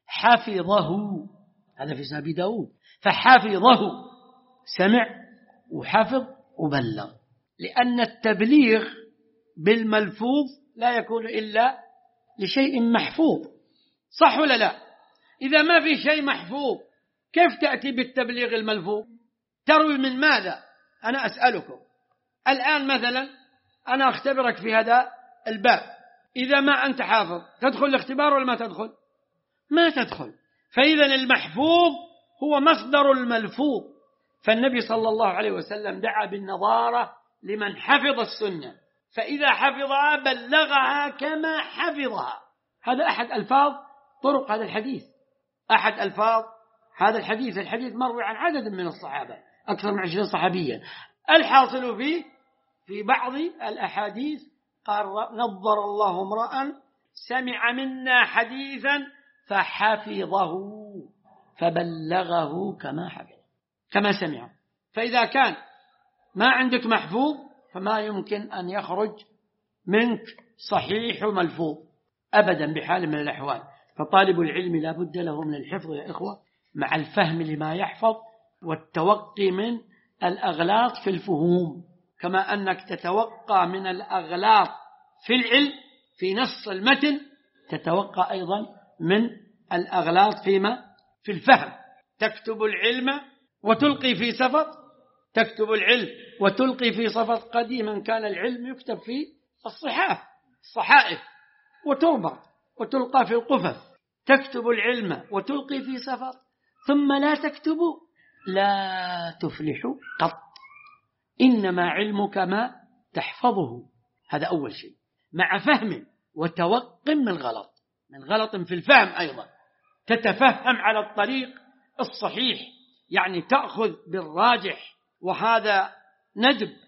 حفظه هذا في سنة أبي داود، فحفظه سمع وحفظ وبلغ، لأن التبليغ بالملفوظ لا يكون إلا لشيء محفوظ، صح ولا لا؟ إذا ما في شيء محفوظ كيف تأتي بالتبليغ الملفوظ؟ تروي من ماذا؟ أنا أسألكم الآن مثلا، أنا أختبرك في هذا الباب، إذا ما أنت حافظ تدخل الاختبار ولا ما تدخل؟ ما تدخل. فإذا المحفوظ هو مصدر الملفوظ. فالنبي صلى الله عليه وسلم دعا بالنظارة لمن حفظ السنة، فإذا حفظها بلغها كما حفظها. هذا أحد ألفاظ طرق هذا الحديث، أحد ألفاظ هذا الحديث. الحديث مروي عن عدد من الصحابة أكثر من 20 صحابيا. الحاصل فيه في بعض الأحاديث قال نظر الله امرأ سمع منا حديثا فحفظه فبلغه كما سمع. فإذا كان ما عندك محفوظ فما يمكن أن يخرج منك صحيح وملفوظ أبدا بحال من الأحوال. فطالب العلم لا بد له من الحفظ يا إخوة، مع الفهم لما يحفظ والتوقي من الأغلاط في الفهوم، كما أنك تتوقع من الأغلاط في العلم في نص المتن تتوقع أيضا من الأغلاط في الفهم. تكتب العلم وتلقي في سفط، تكتب العلم وتلقي في سفط. قديما كان العلم يكتب في الصحائف وتربط وتلقى في القفف. تكتب العلم وتلقي في سفط ثم لا تكتب لا تفلح قط. إنما علمك ما تحفظه، هذا أول شيء، مع فهم وتوق من غلط في الفهم أيضا. تتفهم على الطريق الصحيح، يعني تأخذ بالراجح، وهذا ندب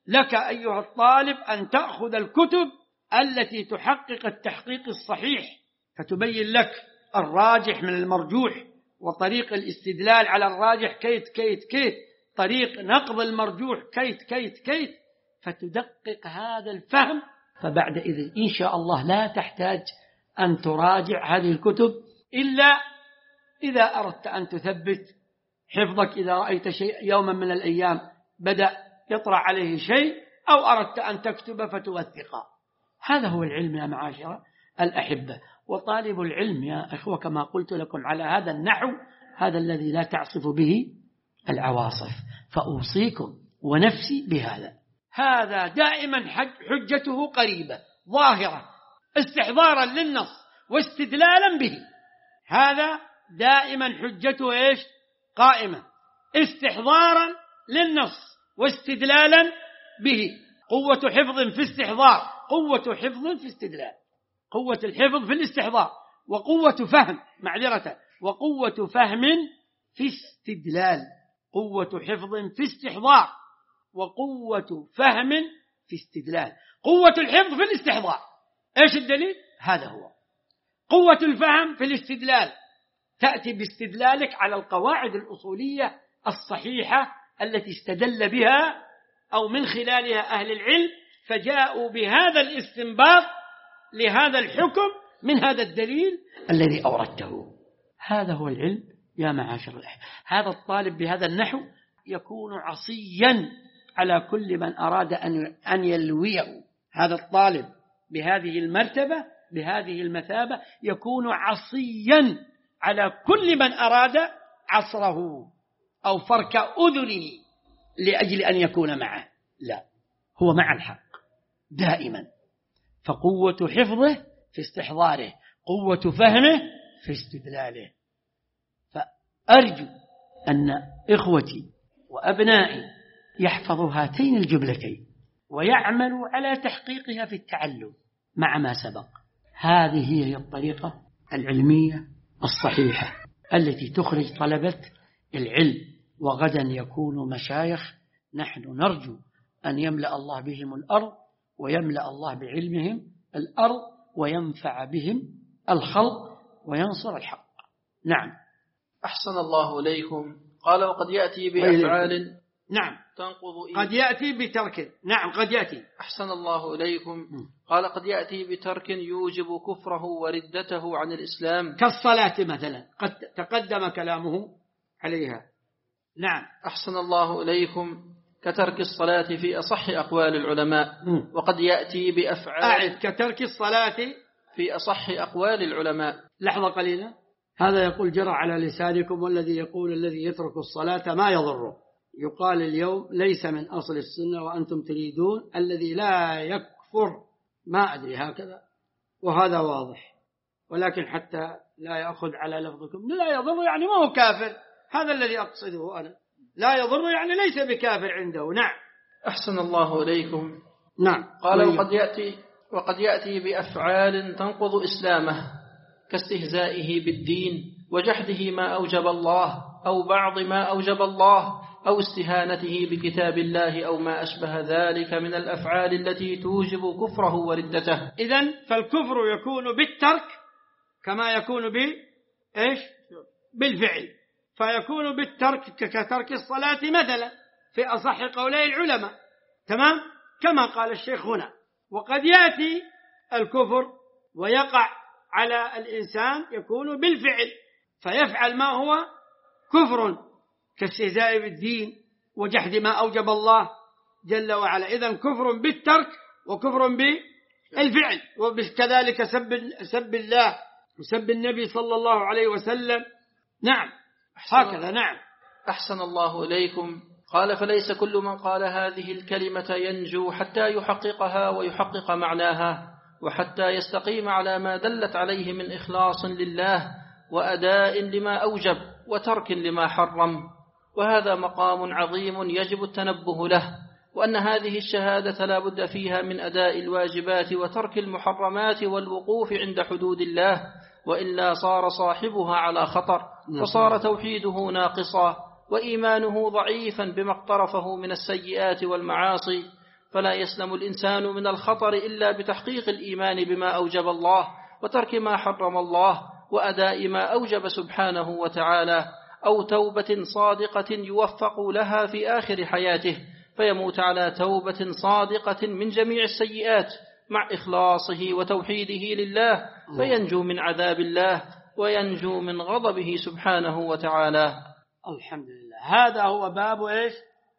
لك أيها الطالب أن تأخذ الكتب التي تحقق التحقيق الصحيح، فتبين لك الراجح من المرجوح، وطريق الاستدلال على الراجح كيت كيت كيت، طريق نقض المرجوح كيت كيت كيت، فتدقق هذا الفهم. فبعد إذن إن شاء الله لا تحتاج أن تراجع هذه الكتب إلا إذا أردت أن تثبت حفظك، إذا رأيت شيء يوما من الأيام بدأ يطرح عليه شيء، أو أردت أن تكتب فتوثقه. هذا هو العلم يا معاشر الأحبة. وطالب العلم يا أخوة كما قلت لكم على هذا النحو، هذا الذي لا تعصف به العواصف. فأوصيكم ونفسي بهذا. هذا دائما حجته قريبة ظاهرة، استحضارا للنص واستدلالا به. هذا دائما حجته إيش؟ قائمة، استحضارا للنص واستدلالا به. قوة حفظ في استحضار، قوة حفظ في استدلال، قوة الحفظ في الاستحضار، وقوة فهم وقوة فهم في استدلال. قوة حفظ في استحضار وقوة فهم في استدلال. قوة الحفظ في الاستحضار، إيش الدليل؟ هذا هو. قوة الفهم في الاستدلال، تأتي باستدلالك على القواعد الأصولية الصحيحة التي استدل بها أو من خلالها أهل العلم، فجاءوا بهذا الاستنباط لهذا الحكم من هذا الدليل الذي أوردته. هذا هو العلم يا معاشر الأحبة. هذا الطالب بهذا النحو يكون عصيا على كل من أراد أن يلويه. هذا الطالب بهذه المرتبة بهذه المثابة يكون عصيا على كل من أراد عصره أو فرك أذنه لأجل أن يكون معه. لا، هو مع الحق دائما. فقوة حفظه في استحضاره، قوة فهمه في استدلاله. فأرجو أن إخوتي وأبنائي يحفظوا هاتين الجملتين ويعملوا على تحقيقها في التعلم مع ما سبق. هذه هي الطريقة العلمية الصحيحة التي تخرج طلبة العلم، وغدا يكونوا مشايخ. نحن نرجو أن يملأ الله بهم الأرض، ويملأ الله بعلمهم الأرض، وينفع بهم الخلق، وينصر الحق. نعم. أحسن الله إليكم. قال وقد يأتي بأفعال نعم تنقض قد يأتي بترك. نعم قد يأتي. أحسن الله إليكم. قال قد يأتي بترك يوجب كفره وردته عن الإسلام، كالصلاة مثلا، قد تقدم كلامه عليها. نعم. أحسن الله إليكم. كترك الصلاة في أصح أقوال العلماء. وقد يأتي بأفعال كترك الصلاة في أصح أقوال العلماء. لحظة قليلة. هذا يقول جرى على لسانكم، والذي يقول الذي يترك الصلاة ما يضره. يقال اليوم ليس من أصل السنة، وأنتم تريدون الذي لا يكفر. ما أدري هكذا، وهذا واضح، ولكن حتى لا يأخذ على لفظكم لا يضر يعني ما هو كافر. هذا الذي أقصده أنا، لا يضر يعني ليس بكافر عنده. نعم. أحسن الله إليكم. نعم. قال وقد يأتي بأفعال تنقض إسلامه، كاستهزائه بالدين وجحده ما أوجب الله أو بعض ما أوجب الله، أو استهانته بكتاب الله أو ما أشبه ذلك من الأفعال التي توجب كفره وردته. إذن فالكفر يكون بالترك كما يكون بالفعل. فيكون بالترك كترك الصلاة مثلا في أصح قولي العلماء، تمام، كما قال الشيخ هنا. وقد يأتي الكفر ويقع على الإنسان يكون بالفعل، فيفعل ما هو كفر كاستهزاء بالدين وجحد ما أوجب الله جل وعلا. إذن كفر بالترك وكفر بالفعل، وكذلك سب الله وسب النبي صلى الله عليه وسلم. نعم هكذا. نعم. أحسن الله إليكم. قال فليس كل من قال هذه الكلمة ينجو حتى يحققها ويحقق معناها، وحتى يستقيم على ما دلت عليه من إخلاص لله وأداء لما أوجب وترك لما حرم. وهذا مقام عظيم يجب التنبه له، وأن هذه الشهادة لا بد فيها من أداء الواجبات وترك المحرمات والوقوف عند حدود الله، وإلا صار صاحبها على خطر، وصار توحيده ناقصا وإيمانه ضعيفا بما اقترفه من السيئات والمعاصي. فلا يسلم الإنسان من الخطر إلا بتحقيق الإيمان بما أوجب الله وترك ما حرم الله وأداء ما أوجب سبحانه وتعالى، أو توبة صادقة يوفق لها في آخر حياته فيموت على توبة صادقة من جميع السيئات مع إخلاصه وتوحيده لله، فينجو من عذاب الله وينجو من غضبه سبحانه وتعالى. الحمد لله. هذا هو باب إيش؟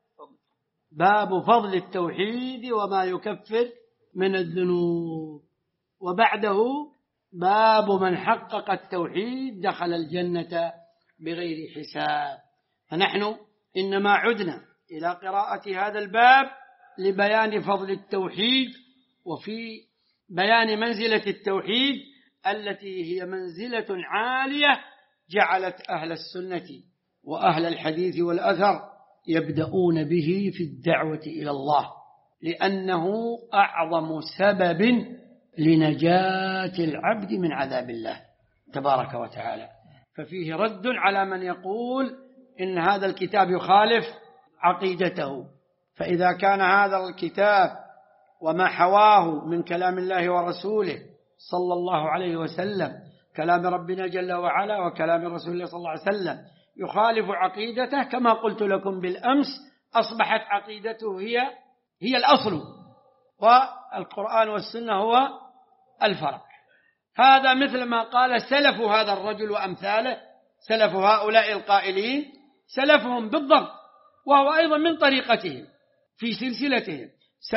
باب فضل التوحيد وما يكفر من الذنوب. وبعده باب من حقق التوحيد دخل الجنة بغير حساب. فنحن إنما عدنا إلى قراءة هذا الباب لبيان فضل التوحيد وفي بيان منزلة التوحيد التي هي منزلة عالية جعلت أهل السنة وأهل الحديث والأثر يبدأون به في الدعوة إلى الله، لأنه أعظم سبب لنجاة العبد من عذاب الله تبارك وتعالى. ففيه رد على من يقول إن هذا الكتاب يخالف عقيدته. فإذا كان هذا الكتاب وما حواه من كلام الله ورسوله صلى الله عليه وسلم، كلام ربنا جل وعلا وكلام رسول الله صلى الله عليه وسلم، يخالف عقيدته كما قلت لكم بالأمس، أصبحت عقيدته هي الأصل والقرآن والسنة هو الفرع. هذا مثل ما قال سلف هذا الرجل وأمثاله، سلف هؤلاء القائلين، سلفهم بالضبط، وهو أيضا من طريقتهم في سلسلتهم.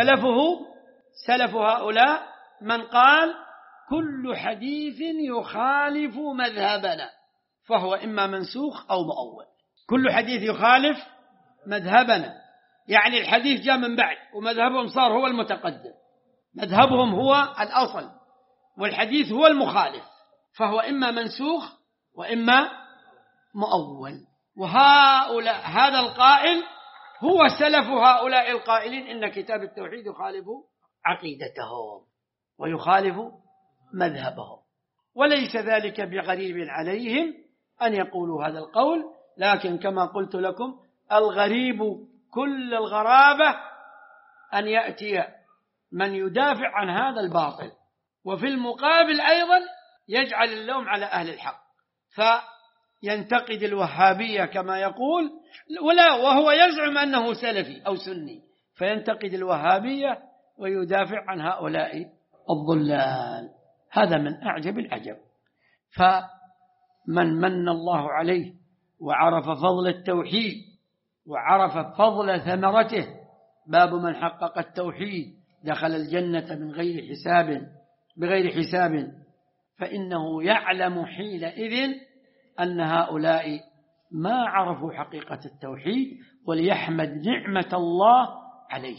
سلف هؤلاء من قال كل حديث يخالف مذهبنا فهو إما منسوخ أو مؤول. كل حديث يخالف مذهبنا، يعني الحديث جاء من بعد ومذهبهم صار هو المتقدم، مذهبهم هو الأصل والحديث هو المخالف، فهو إما منسوخ وإما مؤول. وهؤلاء هذا القائل هو سلف هؤلاء القائلين إن كتاب التوحيد يخالف عقيدتهم ويخالف مذهبهم، وليس ذلك بغريب عليهم أن يقولوا هذا القول، لكن كما قلت لكم الغريب كل الغرابة أن يأتي من يدافع عن هذا الباطل وفي المقابل أيضا يجعل اللوم على أهل الحق، فينتقد الوهابية كما يقول، وهو يزعم أنه سلفي أو سني، فينتقد الوهابية ويدافع عن هؤلاء الضلال. هذا من أعجب العجب. فمن من الله عليه وعرف فضل التوحيد وعرف فضل ثمرته، باب من حقق التوحيد دخل الجنة بغير حساب، فإنه يعلم حينئذ أن هؤلاء ما عرفوا حقيقة التوحيد، وليحمد نعمة الله عليه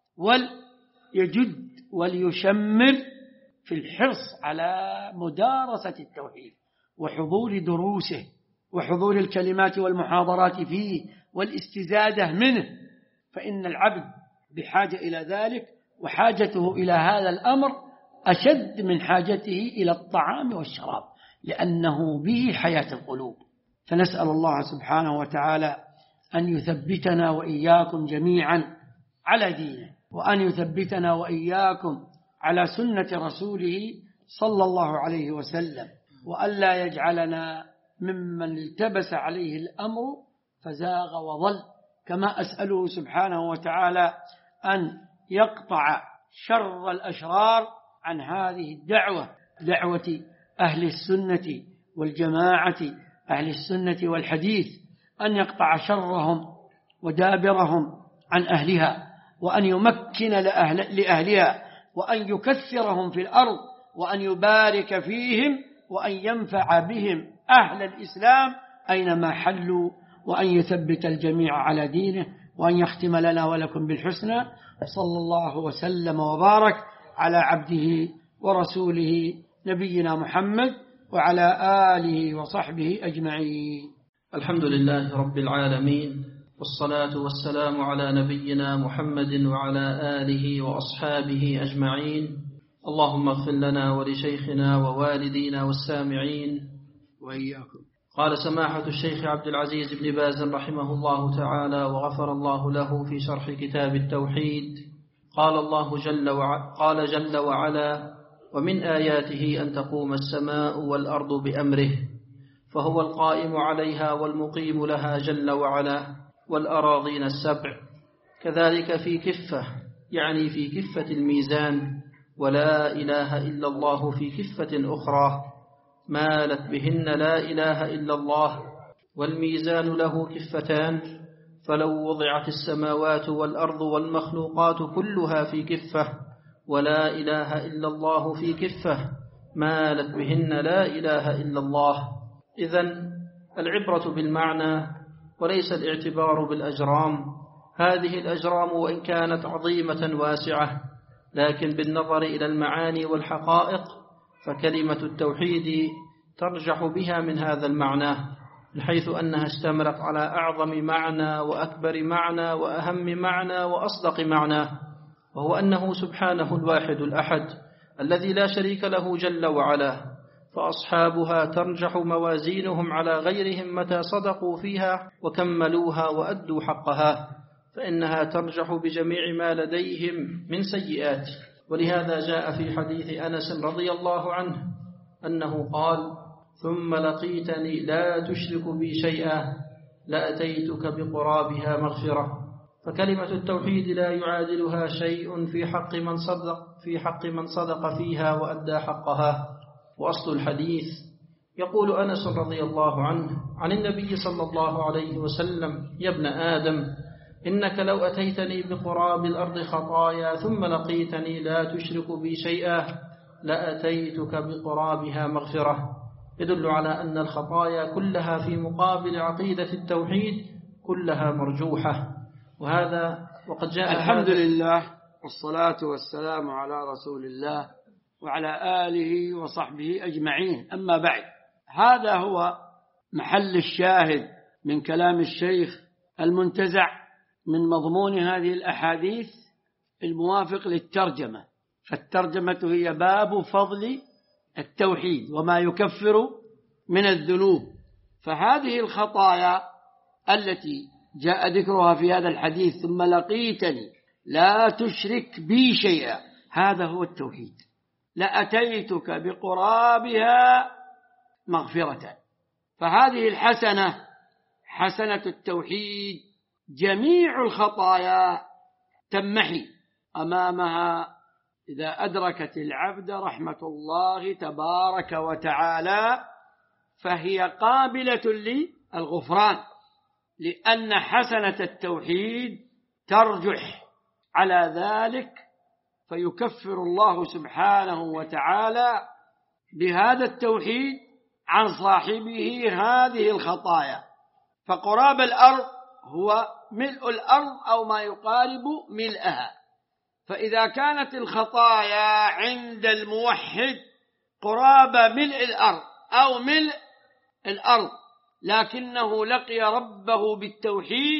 وليجد وليشمر في الحرص على مدارسة التوحيد وحضور دروسه وحضور الكلمات والمحاضرات فيه والاستزادة منه، فإن العبد بحاجة إلى ذلك، وحاجته إلى هذا الأمر أشد من حاجته إلى الطعام والشراب، لأنه به حياة القلوب. فنسأل الله سبحانه وتعالى أن يثبتنا وإياكم جميعا على دينه، وأن يثبتنا وإياكم على سنة رسوله صلى الله عليه وسلم، وألا يجعلنا ممن التبس عليه الأمر فزاغ وضل. كما أسأله سبحانه وتعالى أن يقطع شر الأشرار عن هذه الدعوة، دعوة أهل السنة والجماعة، أهل السنة والحديث، أن يقطع شرهم ودابرهم عن أهلها، وأن يمكن لأهلها، وأن يكثرهم في الأرض، وأن يبارك فيهم، وأن ينفع بهم أهل الإسلام أينما حلوا، وأن يثبت الجميع على دينه، وأن يختم لنا ولكم بالحسنى. صلى الله وسلم وبارك على عبده ورسوله نبينا محمد وعلى آله وصحبه أجمعين. الحمد لله رب العالمين، والصلاة والسلام على نبينا محمد وعلى آله وأصحابه أجمعين. اللهم اغفر لنا ولشيخنا ووالدينا والسامعين وإياكم. قال سماحة الشيخ عبد العزيز بن باز رحمه الله تعالى وغفر الله له في شرح كتاب التوحيد، قال جل وعلا: ومن آياته أن تقوم السماء والأرض بأمره فهو القائم عليها والمقيم لها جل وعلا، والأراضين السبع. كذلك في كفة، يعني في كفة الميزان، ولا إله إلا الله في كفة أخرى مالت بهن لا إله إلا الله. والميزان له كفتان، فلو وضعت السماوات والأرض والمخلوقات كلها في كفة ولا إله إلا الله في كفة مالت بهن لا إله إلا الله. إذن العبرة بالمعنى وليس الاعتبار بالأجرام. هذه الأجرام وإن كانت عظيمة واسعة، لكن بالنظر إلى المعاني والحقائق فكلمة التوحيد ترجح بها من هذا المعنى، من حيث أنها اشتملت على أعظم معنى وأكبر معنى وأهم معنى وأصدق معنى، وهو أنه سبحانه الواحد الأحد الذي لا شريك له جل وعلا. فأصحابها ترجح موازينهم على غيرهم متى صدقوا فيها وكملوها وأدوا حقها، فإنها ترجح بجميع ما لديهم من سيئات. ولهذا جاء في حديث أنس رضي الله عنه أنه قال: ثم لقيتني لا تشرك بي شيئا لأتيتك بقرابها مغفرة. فكلمة التوحيد لا يعادلها شيء في حق من صدق فيها وأدى حقها. وأصل الحديث يقول أنس رضي الله عنه عن النبي صلى الله عليه وسلم: يا ابن آدم، إنك لو أتيتني بقراب الأرض خطايا ثم لقيتني لا تشرك بي شيئا لأتيتك بقرابها مغفرة. يدل على أن الخطايا كلها في مقابل عقيدة التوحيد كلها مرجوحة. وقد جاء الحمد لله والصلاة والسلام على رسول الله وعلى آله وصحبه أجمعين. أما بعد، هذا هو محل الشاهد من كلام الشيخ المنتزع من مضمون هذه الأحاديث الموافق للترجمة. فالترجمة هي باب فضل التوحيد وما يكفر من الذنوب. فهذه الخطايا التي جاء ذكرها في هذا الحديث: ثم لقيتني لا تشرك بي شيئا، هذا هو التوحيد. لأتيتك بقرابها مغفرة. فهذه الحسنة، حسنة التوحيد، جميع الخطايا تمحي أمامها إذا أدركت العبد رحمة الله تبارك وتعالى، فهي قابلة للغفران، لأن حسنة التوحيد ترجح على ذلك، فيكفر الله سبحانه وتعالى بهذا التوحيد عن صاحبه هذه الخطايا. فقراب الأرض هو ملء الأرض أو ما يقارب ملئها. فإذا كانت الخطايا عند الموحد قراب ملء الأرض أو ملء الأرض، لكنه لقي ربه بالتوحيد،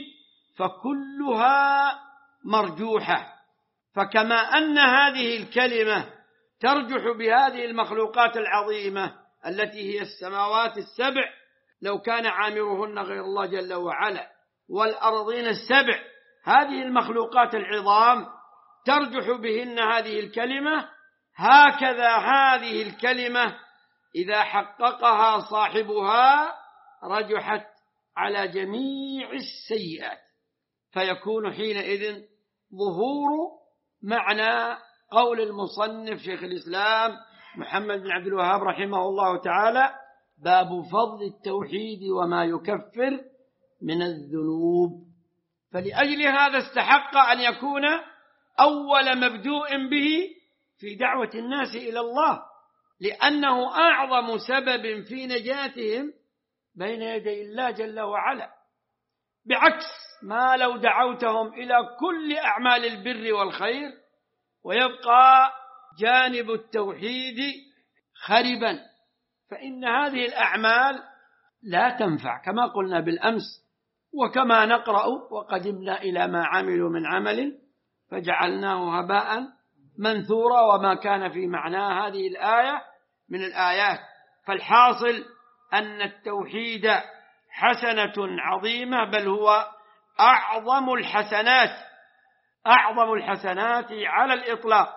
فكلها مرجوحة. فكما أن هذه الكلمة ترجح بهذه المخلوقات العظيمة التي هي السماوات السبع لو كان عامرهن غير الله جل وعلا، والأرضين السبع، هذه المخلوقات العظام ترجح بهن هذه الكلمة، هكذا هذه الكلمة إذا حققها صاحبها رجحت على جميع السيئات. فيكون حينئذ ظهور معنى قول المصنف شيخ الإسلام محمد بن عبد الوهاب رحمه الله تعالى: باب فضل التوحيد وما يكفر من الذنوب. فلأجل هذا استحق أن يكون أول مبدوء به في دعوة الناس إلى الله، لأنه أعظم سبب في نجاتهم بين يدي الله جل وعلا، بعكس ما لو دعوتهم إلى كل أعمال البر والخير ويبقى جانب التوحيد خربا، فإن هذه الأعمال لا تنفع، كما قلنا بالأمس وكما نقرأ: وقدمنا إلى ما عملوا من عمل فجعلناه هباء منثورا، وما كان في معنى هذه الآية من الآيات. فالحاصل أن التوحيد حسنة عظيمة، بل هو أعظم الحسنات أعظم الحسنات على الإطلاق،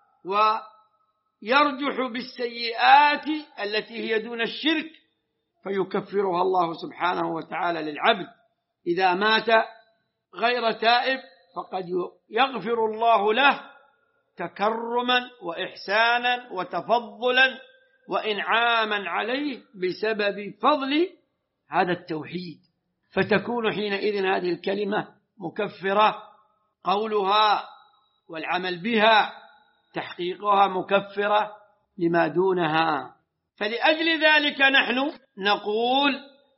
ويرجح بالسيئات التي هي دون الشرك فيكفرها الله سبحانه وتعالى للعبد. إذا مات غير تائب فقد يغفر الله له تكرما وإحسانا وتفضلا وإنعاما عليه بسبب فضل هذا التوحيد، فتكون حينئذ هذه الكلمة مكفرة، قولها والعمل بها تحقيقها مكفرة لما دونها. فلأجل ذلك نحن نقول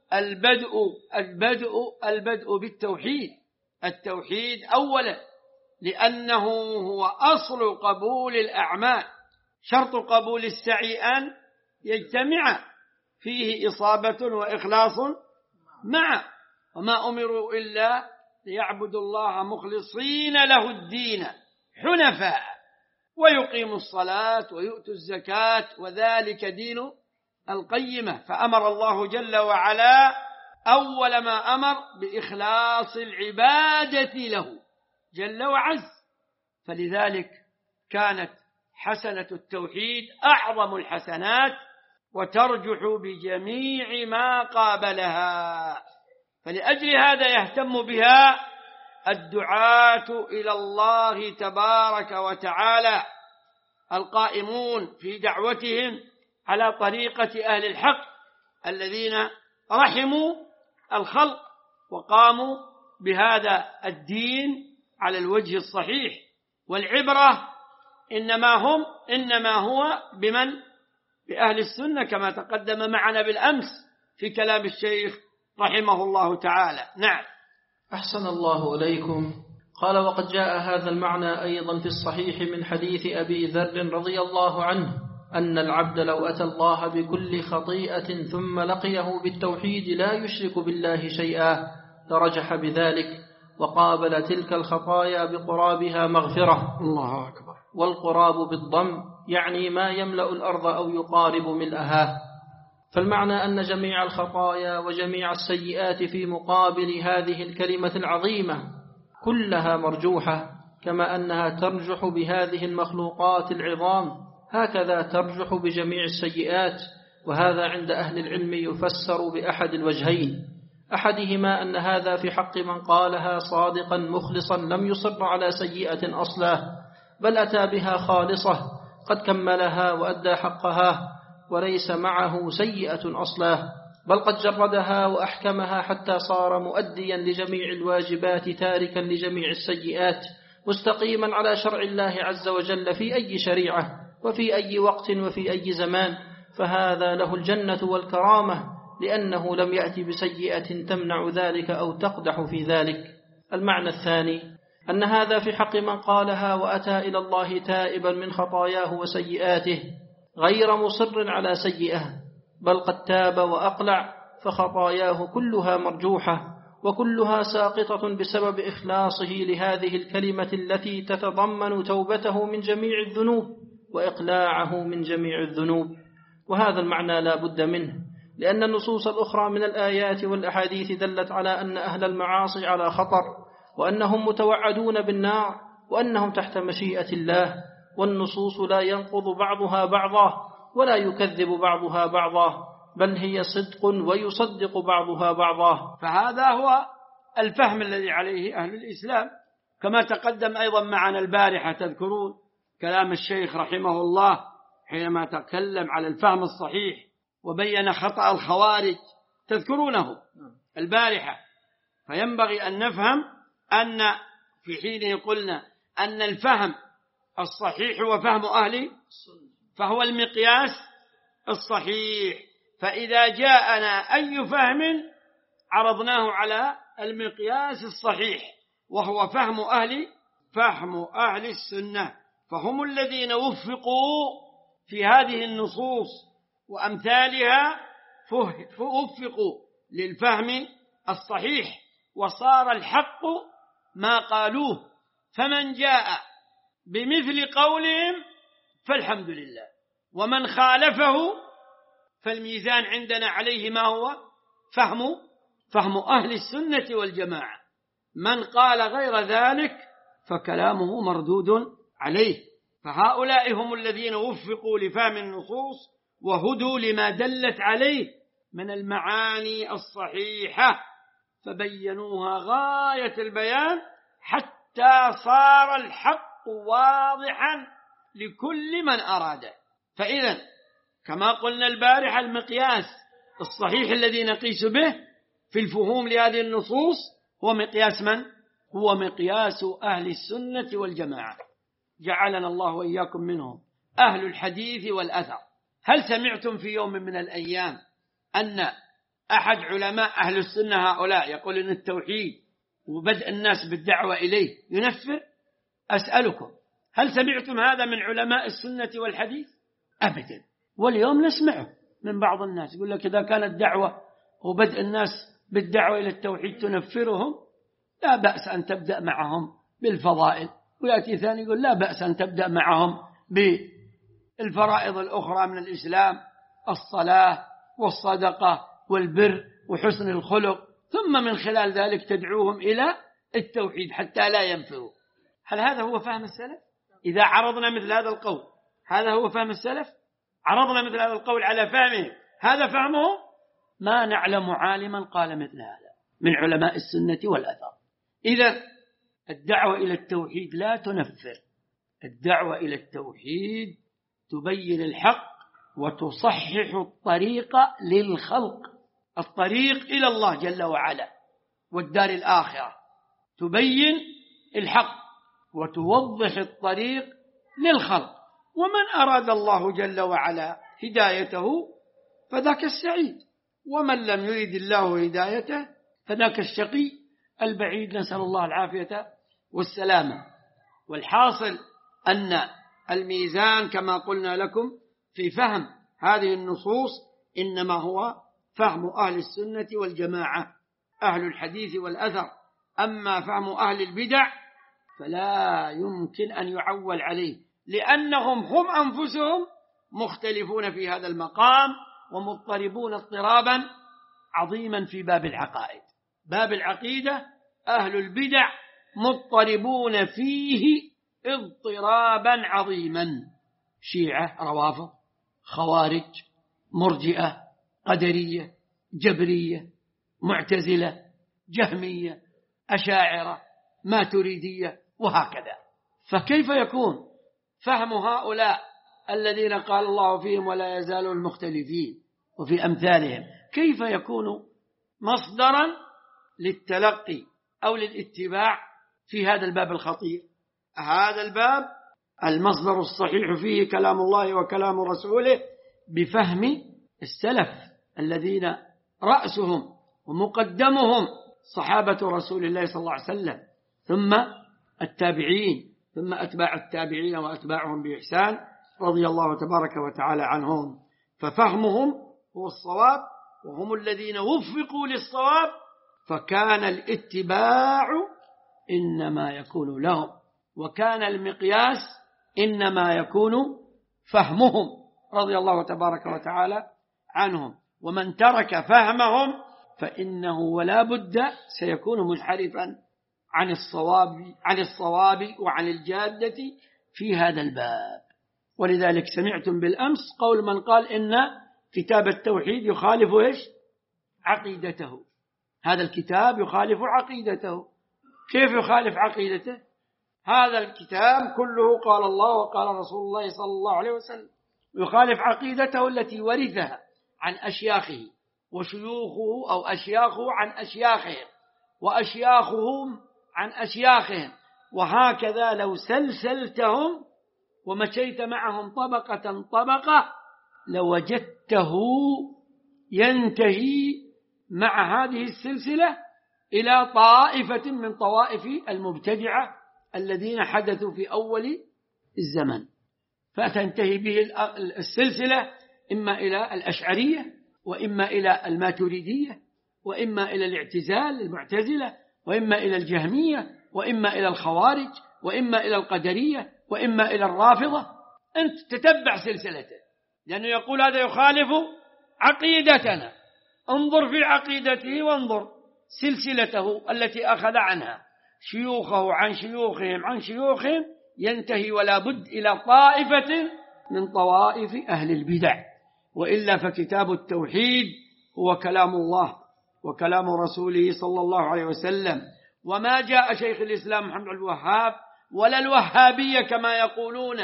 البدء بالتوحيد، التوحيد أولا، لأنه هو أصل قبول الأعمال. شرط قبول السعي أن يجتمع فيه إصابة وإخلاص معا، وما أمروا إلا ليعبدوا الله مخلصين له الدين حنفاء ويقيموا الصلاة ويؤتوا الزكاة وذلك دين القيمة. فأمر الله جل وعلا أول ما أمر بإخلاص العبادة له جل وعز، فلذلك كانت حسنة التوحيد أعظم الحسنات وترجح بجميع ما قابلها. فلأجل هذا يهتم بها الدعاة إلى الله تبارك وتعالى القائمون في دعوتهم على طريقة أهل الحق الذين رحموا الخلق وقاموا بهذا الدين على الوجه الصحيح. والعبرة إنما هو بأهل السنة كما تقدم معنا بالأمس في كلام الشيخ رحمه الله تعالى. نعم. أحسن الله إليكم. قال: وقد جاء هذا المعنى أيضا في الصحيح من حديث أبي ذر رضي الله عنه أن العبد لو أتى الله بكل خطيئة ثم لقيه بالتوحيد لا يشرك بالله شيئا لرجح بذلك وقابل تلك الخطايا بقرابها مغفرة. الله أكبر. والقراب بالضم يعني ما يملأ الأرض أو يقارب ملئها. فالمعنى أن جميع الخطايا وجميع السيئات في مقابل هذه الكلمة العظيمة كلها مرجوحة، كما أنها ترجح بهذه المخلوقات العظام هكذا ترجح بجميع السيئات. وهذا عند أهل العلم يفسر بأحد الوجهين: أحدهما أن هذا في حق من قالها صادقا مخلصا لم يصر على سيئة أصلا، بل أتى بها خالصة قد كملها وأدى حقها وليس معه سيئة أصلا، بل قد جردها وأحكمها حتى صار مؤديا لجميع الواجبات تاركا لجميع السيئات مستقيما على شرع الله عز وجل في أي شريعة وفي أي وقت وفي أي زمان، فهذا له الجنة والكرامة لأنه لم يأتي بسيئة تمنع ذلك أو تقدح في ذلك. المعنى الثاني أن هذا في حق من قالها وأتى إلى الله تائبا من خطاياه وسيئاته غير مصر على سيئة، بل قد تاب وأقلع، فخطاياه كلها مرجوحة وكلها ساقطة بسبب إخلاصه لهذه الكلمة التي تتضمن توبته من جميع الذنوب وإقلاعه من جميع الذنوب. وهذا المعنى لا بد منه، لأن النصوص الأخرى من الآيات والأحاديث دلت على أن أهل المعاصي على خطر، وأنهم متوعدون بالنار، وأنهم تحت مشيئة الله، والنصوص لا ينقض بعضها بعضا ولا يكذب بعضها بعضا، بل هي صدق ويصدق بعضها بعضا. فهذا هو الفهم الذي عليه أهل الإسلام، كما تقدم أيضا معنا البارحة. تذكرون كلام الشيخ رحمه الله حينما تكلم على الفهم الصحيح وبين خطأ الخوارج، تذكرونه البارحة. فينبغي أن نفهم أن في حين قلنا أن الفهم الصحيح هو فهم أهل فهو المقياس الصحيح، فإذا جاءنا أي فهم عرضناه على المقياس الصحيح وهو فهم أهل السنة، فهم الذين وفقوا في هذه النصوص وأمثالها، فوفقوا للفهم الصحيح وصار الحق ما قالوه، فمن جاء بمثل قولهم فالحمد لله، ومن خالفه فالميزان عندنا عليه ما هو فهم أهل السنة والجماعة. من قال غير ذلك فكلامه مردود عليه. فهؤلاء هم الذين وفقوا لفهم النصوص وهدوا لما دلت عليه من المعاني الصحيحة، فبينوها غاية البيان حتى صار الحق واضحا لكل من أراده. فإذا كما قلنا البارحة، المقياس الصحيح الذي نقيس به في الفهوم لهذه النصوص هو مقياس من؟ هو مقياس أهل السنة والجماعة، جعلنا الله وإياكم منهم، أهل الحديث والأثر. هل سمعتم في يوم من الأيام أن أحد علماء أهل السنة هؤلاء يقول إن التوحيد وبدء الناس بالدعوة إليه ينفر؟ أسألكم، هل سمعتم هذا من علماء السنة والحديث؟ أبدا. واليوم نسمعه من بعض الناس يقول لك إذا كانت دعوة وبدء الناس بالدعوة إلى التوحيد تنفرهم، لا بأس أن تبدأ معهم بالفضائل. ويأتي ثاني يقول لا بأس أن تبدأ معهم بالفرائض الأخرى من الإسلام، الصلاة والصدقة والبر وحسن الخلق، ثم من خلال ذلك تدعوهم إلى التوحيد حتى لا ينفروا. هل هذا هو فهم السلف؟ إذا عرضنا مثل هذا القول، هذا هو فهم السلف؟ عرضنا مثل هذا القول على فهمه، هذا فهمه؟ ما نعلم عالما قال مثل هذا من علماء السنة والأثر. إذا الدعوة إلى التوحيد لا تنفر، الدعوة إلى التوحيد تبين الحق وتصحح الطريق للخلق، الطريق إلى الله جل وعلا والدار الآخرة، تبين الحق وتوضح الطريق للخلق. ومن أراد الله جل وعلا هدايته فذاك السعيد، ومن لم يرد الله هدايته فذاك الشقي البعيد، نسأل الله العافية والسلامة. والحاصل أن الميزان كما قلنا لكم في فهم هذه النصوص إنما هو فهم أهل السنة والجماعة، أهل الحديث والأثر. أما فهم أهل البدع فلا يمكن أن يعول عليه، لأنهم هم أنفسهم مختلفون في هذا المقام ومضطربون اضطرابا عظيما في باب العقائد. باب العقيدة أهل البدع مضطربون فيه اضطرابا عظيما، شيعة، روافض، خوارج، مرجئة، قدرية، جبرية، معتزلة، جهمية، أشاعرة، ماتريدية، وهكذا. فكيف يكون فهم هؤلاء الذين قال الله فيهم ولا يزالون المختلفين وفي أمثالهم، كيف يكون مصدرا للتلقي أو للاتباع في هذا الباب الخطير؟ هذا الباب المصدر الصحيح فيه كلام الله وكلام رسوله بفهم السلف الذين رأسهم ومقدمهم صحابة رسول الله صلى الله عليه وسلم، ثم التابعين، ثم أتباع التابعين وأتباعهم بإحسان رضي الله تبارك وتعالى عنهم. ففهمهم هو الصواب، وهم الذين وفقوا للصواب، فكان الاتباع إنما يكون لهم، وكان المقياس إنما يكون فهمهم رضي الله تبارك وتعالى عنهم. ومن ترك فهمهم فإنه ولا بد سيكون منحرفا عن الصواب وعن الجادة في هذا الباب. ولذلك سمعتم بالأمس قول من قال إن كتاب التوحيد يخالف عقيدته، هذا الكتاب يخالف عقيدته. كيف يخالف عقيدته؟ هذا الكتاب كله قال الله وقال رسول الله صلى الله عليه وسلم، يخالف عقيدته التي ورثها عن أشياخه وشيوخه، أو أشياخه عن أشياخهم وأشياخهم عن أشياخهم، وهكذا لو سلسلتهم ومشيت معهم طبقة طبقة لوجدته ينتهي مع هذه السلسلة إلى طائفة من طوائف المبتدعة الذين حدثوا في أول الزمن، فتنتهي به السلسلة إما إلى الأشعرية، وإما إلى الماتريدية، وإما إلى الاعتزال المعتزلة، وإما إلى الجهمية، وإما إلى الخوارج، وإما إلى القدرية، وإما إلى الرافضة. أنت تتبع سلسلته، لأنه يقول هذا يخالف عقيدتنا، انظر في عقيدته وانظر سلسلته التي أخذ عنها. شيوخه عن شيوخهم عن شيوخهم، ينتهي ولا بد إلى طائفة من طوائف أهل البدع. وإلا فكتاب التوحيد هو كلام الله وكلام رسوله صلى الله عليه وسلم، وما جاء شيخ الإسلام محمد بن الوهاب ولا الوهابية كما يقولون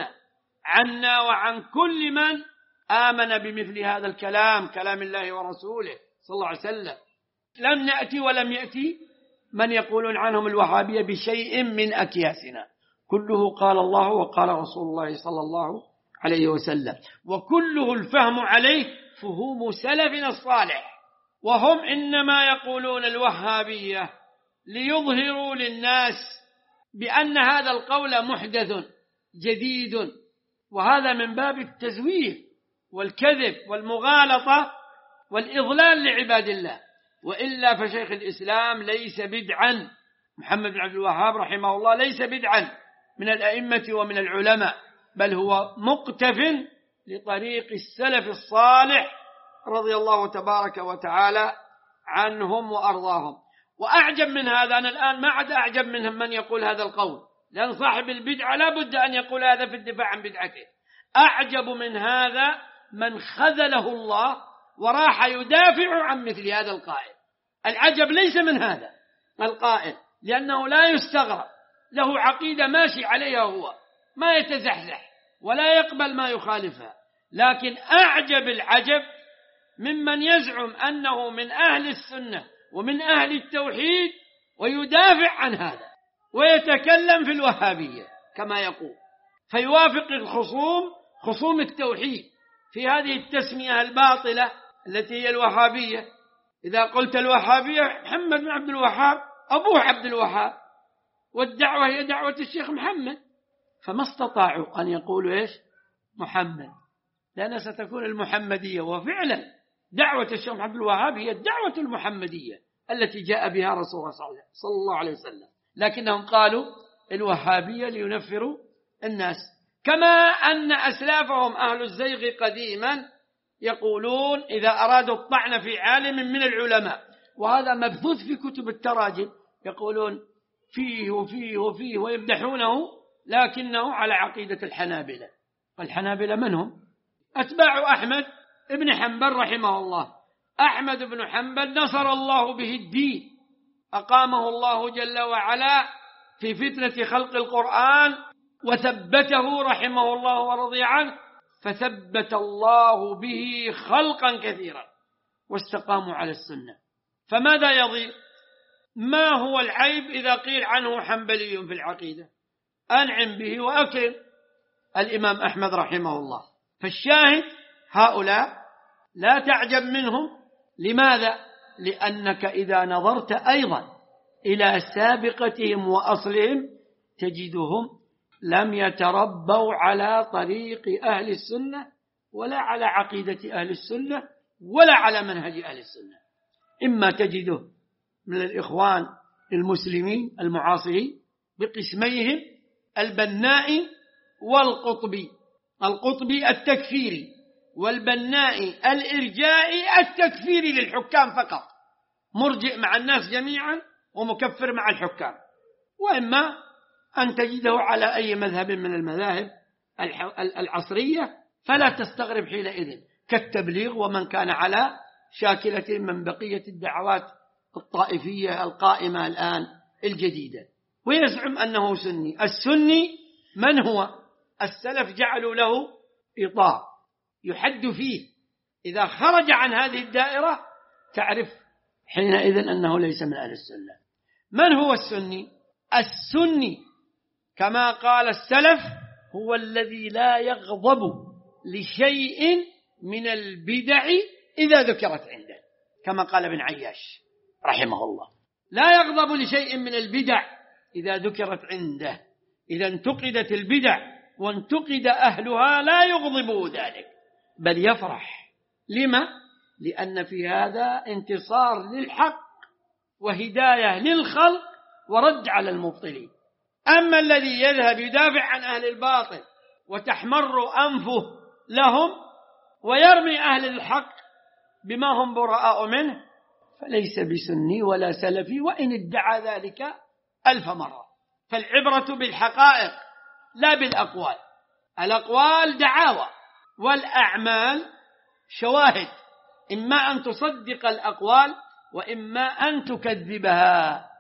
عنا وعن كل من آمن بمثل هذا الكلام، كلام الله ورسوله صلى الله عليه وسلم. لم نأتي ولم يأتي من يقولون عنهم الوهابية بشيء من أكياسنا، كله قال الله وقال رسول الله صلى الله عليه وسلم، وكله الفهم عليه فهوم سلفنا الصالح. وهم إنما يقولون الوهابية ليظهروا للناس بأن هذا القول محدث جديد، وهذا من باب التزوير والكذب والمغالطة والإضلال لعباد الله. وإلا فشيخ الإسلام ليس بدعا، محمد بن عبد الوهاب رحمه الله ليس بدعا من الأئمة ومن العلماء، بل هو مقتف لطريق السلف الصالح رضي الله تبارك وتعالى عنهم وأرضاهم. وأعجب من هذا، أنا الآن ما عاد أعجب منهم من يقول هذا القول، لأن صاحب البدعة لا بد أن يقول هذا في الدفاع عن بدعته. أعجب من هذا من خذله الله وراح يدافع عن مثل هذا القائل. العجب ليس من هذا القائل، لأنه لا يستغرب، له عقيدة ماشي عليها هو، ما يتزحزح ولا يقبل ما يخالفها. لكن أعجب العجب ممن يزعم أنه من أهل السنة ومن أهل التوحيد ويدافع عن هذا ويتكلم في الوهابية كما يقول، فيوافق خصوم التوحيد في هذه التسمية الباطلة التي هي الوهابية. إذا قلت الوهابية، محمد بن عبد الوهاب أبوه عبد الوهاب، والدعوة هي دعوة الشيخ محمد، فما استطاعوا أن يقولوا إيش محمد، لأن ستكون المحمدية. وفعلا دعوة الشيخ محمد بن الوهاب هي الدعوة المحمدية التي جاء بها رسول الله صلى الله عليه وسلم، لكنهم قالوا الوهابية لينفروا الناس. كما أن أسلافهم أهل الزيغ قديما يقولون إذا أرادوا الطعن في عالم من العلماء، وهذا مبثوث في كتب التراجم، يقولون فيه وفيه وفيه ويمدحونه، لكنه على عقيدة الحنابلة. والحنابلة من هم؟ أتباع أحمد بن حنبل رحمه الله. أحمد بن حنبل نصر الله به الدين، أقامه الله جل وعلا في فتنة خلق القرآن وثبته رحمه الله ورضي عنه، فثبت الله به خلقا كثيرا واستقاموا على السنة. فماذا يضير؟ ما هو العيب إذا قيل عنه حنبلي في العقيدة؟ أنعم به وأكرم الإمام أحمد رحمه الله. فالشاهد هؤلاء لا تعجب منهم. لماذا؟ لأنك إذا نظرت أيضا إلى سابقتهم وأصلهم تجدهم لم يتربوا على طريق أهل السنة ولا على عقيدة أهل السنة ولا على منهج أهل السنة. إما تجده من الإخوان المسلمين المعاصرين بقسميهم البنائي والقطبي، القطبي التكفيري والبنائي الإرجائي التكفيري للحكام فقط، مرجئ مع الناس جميعا ومكفر مع الحكام. وإما أن تجده على أي مذهب من المذاهب العصرية، فلا تستغرب حينئذ، كالتبليغ ومن كان على شاكلة من بقية الدعوات الطائفية القائمة الآن الجديدة، ويزعم أنه سني. السني من هو؟ السلف جعلوا له إطار يحد فيه، إذا خرج عن هذه الدائرة تعرف حينئذ أنه ليس من أهل السنة. من هو السني؟ السني كما قال السلف هو الذي لا يغضب لشيء من البدع إذا ذكرت عنده، كما قال ابن عياش رحمه الله، لا يغضب لشيء من البدع إذا ذكرت عنده. إذا انتقدت البدع وانتقد أهلها لا يغضبه ذلك، بل يفرح. لما؟ لأن في هذا انتصار للحق وهداية للخلق ورد على المبطلين. أما الذي يذهب يدافع عن أهل الباطل وتحمر أنفه لهم ويرمي أهل الحق بما هم براء منه فليس بسني ولا سلفي، وإن ادعى ذلك 1000 مرة. فالعبرة بالحقائق لا بالأقوال. الأقوال دعاوى والأعمال شواهد، إما أن تصدق الأقوال وإما أن تكذبها.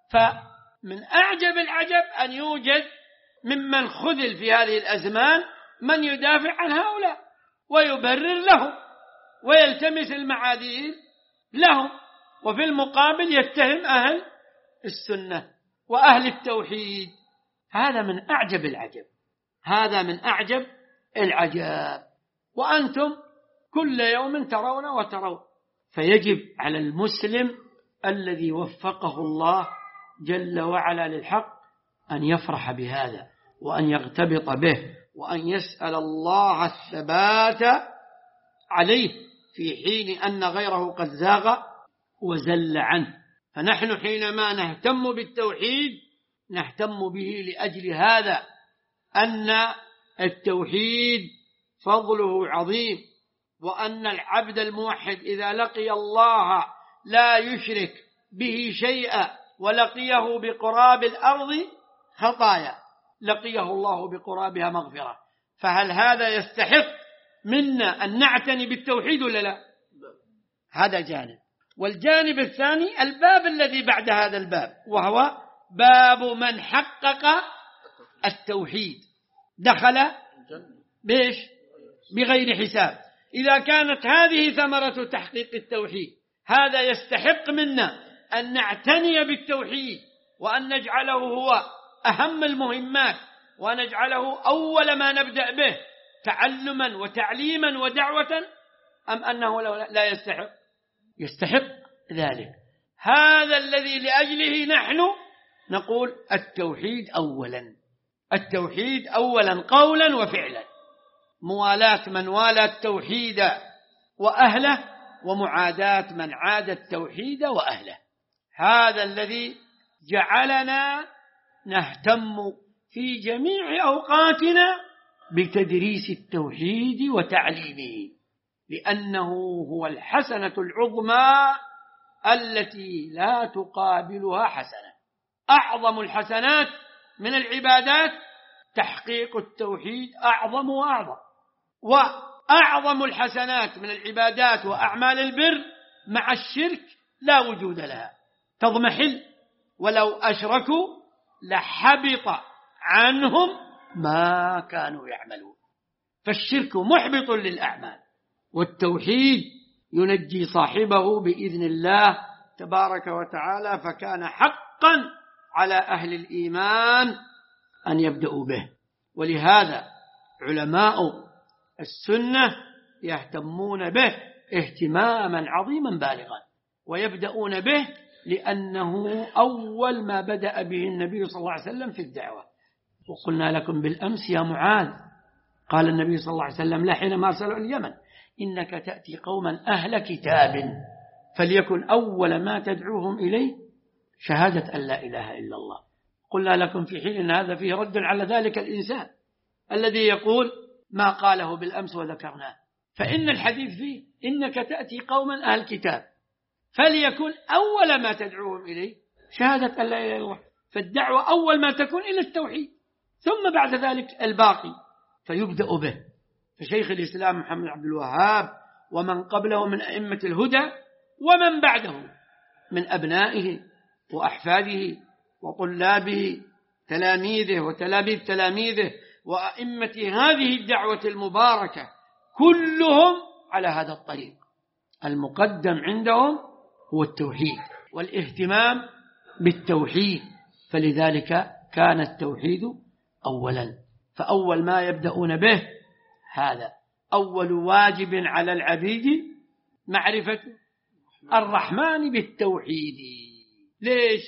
فمن أعجب العجب أن يوجد ممن خذل في هذه الأزمان من يدافع عن هؤلاء ويبرر لهم ويلتمس المعاذير لهم، وفي المقابل يتهم أهل السنة وأهل التوحيد. هذا من أعجب العجب، هذا من أعجب العجاب. وأنتم كل يوم ترون وترون. فيجب على المسلم الذي وفقه الله جل وعلا للحق أن يفرح بهذا وأن يغتبط به وأن يسأل الله الثبات عليه في حين أن غيره قد زاغ وزل عنه. فنحن حينما نهتم بالتوحيد نهتم به لأجل هذا، أن التوحيد فضله عظيم، وأن العبد الموحد إذا لقي الله لا يشرك به شيئا ولقيه بقراب الأرض خطايا لقيه الله بقرابها مغفرة. فهل هذا يستحق منا أن نعتني بالتوحيد ولا لا؟ هذا جانب. والجانب الثاني الباب الذي بعد هذا الباب، وهو باب من حقق التوحيد دخل بيش بغير حساب. إذا كانت هذه ثمرة تحقيق التوحيد، هذا يستحق منا أن نعتني بالتوحيد وأن نجعله هو أهم المهمات، ونجعله أول ما نبدأ به تعلما وتعليما ودعوة، أم أنه لا يستحق؟ يستحق ذلك. هذا الذي لأجله نحن نقول التوحيد أولا، التوحيد أولا قولا وفعلا، موالاة من والى التوحيد وأهله ومعاداة من عاد التوحيد وأهله. هذا الذي جعلنا نهتم في جميع أوقاتنا بتدريس التوحيد وتعليمه، لأنه هو الحسنة العظمى التي لا تقابلها حسنة. أعظم الحسنات من العبادات تحقيق التوحيد أعظم وأعظم، وأعظم الحسنات من العبادات وأعمال البر مع الشرك لا وجود لها، تضمحل، ولو أشركوا لحبط عنهم ما كانوا يعملون. فالشرك محبط للأعمال، والتوحيد ينجي صاحبه بإذن الله تبارك وتعالى. فكان حقا على أهل الإيمان أن يبدأوا به. ولهذا علماء السنة يهتمون به اهتماما عظيما بالغا، ويبدأون به لأنه أول ما بدأ به النبي صلى الله عليه وسلم في الدعوة. وقلنا لكم بالأمس يا معاذ، قال النبي صلى الله عليه وسلم لا حينما أرسلوا اليمن: إنك تأتي قوما أهل كتاب فليكن أول ما تدعوهم إليه شهادة أن لا إله إلا الله. قلنا لكم في حين أن هذا فيه رد على ذلك الإنسان الذي يقول ما قاله بالأمس وذكرناه. فإن الحديث فيه إنك تأتي قوما أهل كتاب فليكن أول ما تدعوهم إليه شهادة أن لا إله إلا الله. فالدعوة أول ما تكون إلى التوحيد، ثم بعد ذلك الباقي فيبدأ به. فشيخ الإسلام محمد عبد الوهاب ومن قبله من أئمة الهدى ومن بعده من أبنائه وأحفاده وطلابه تلاميذه وتلاميذ تلاميذه وأئمة هذه الدعوة المباركة كلهم على هذا الطريق. المقدم عندهم هو التوحيد والاهتمام بالتوحيد، فلذلك كان التوحيد أولا. فأول ما يبدأون به هذا أول واجب على العبيد معرفة الرحمن بالتوحيد. ليش؟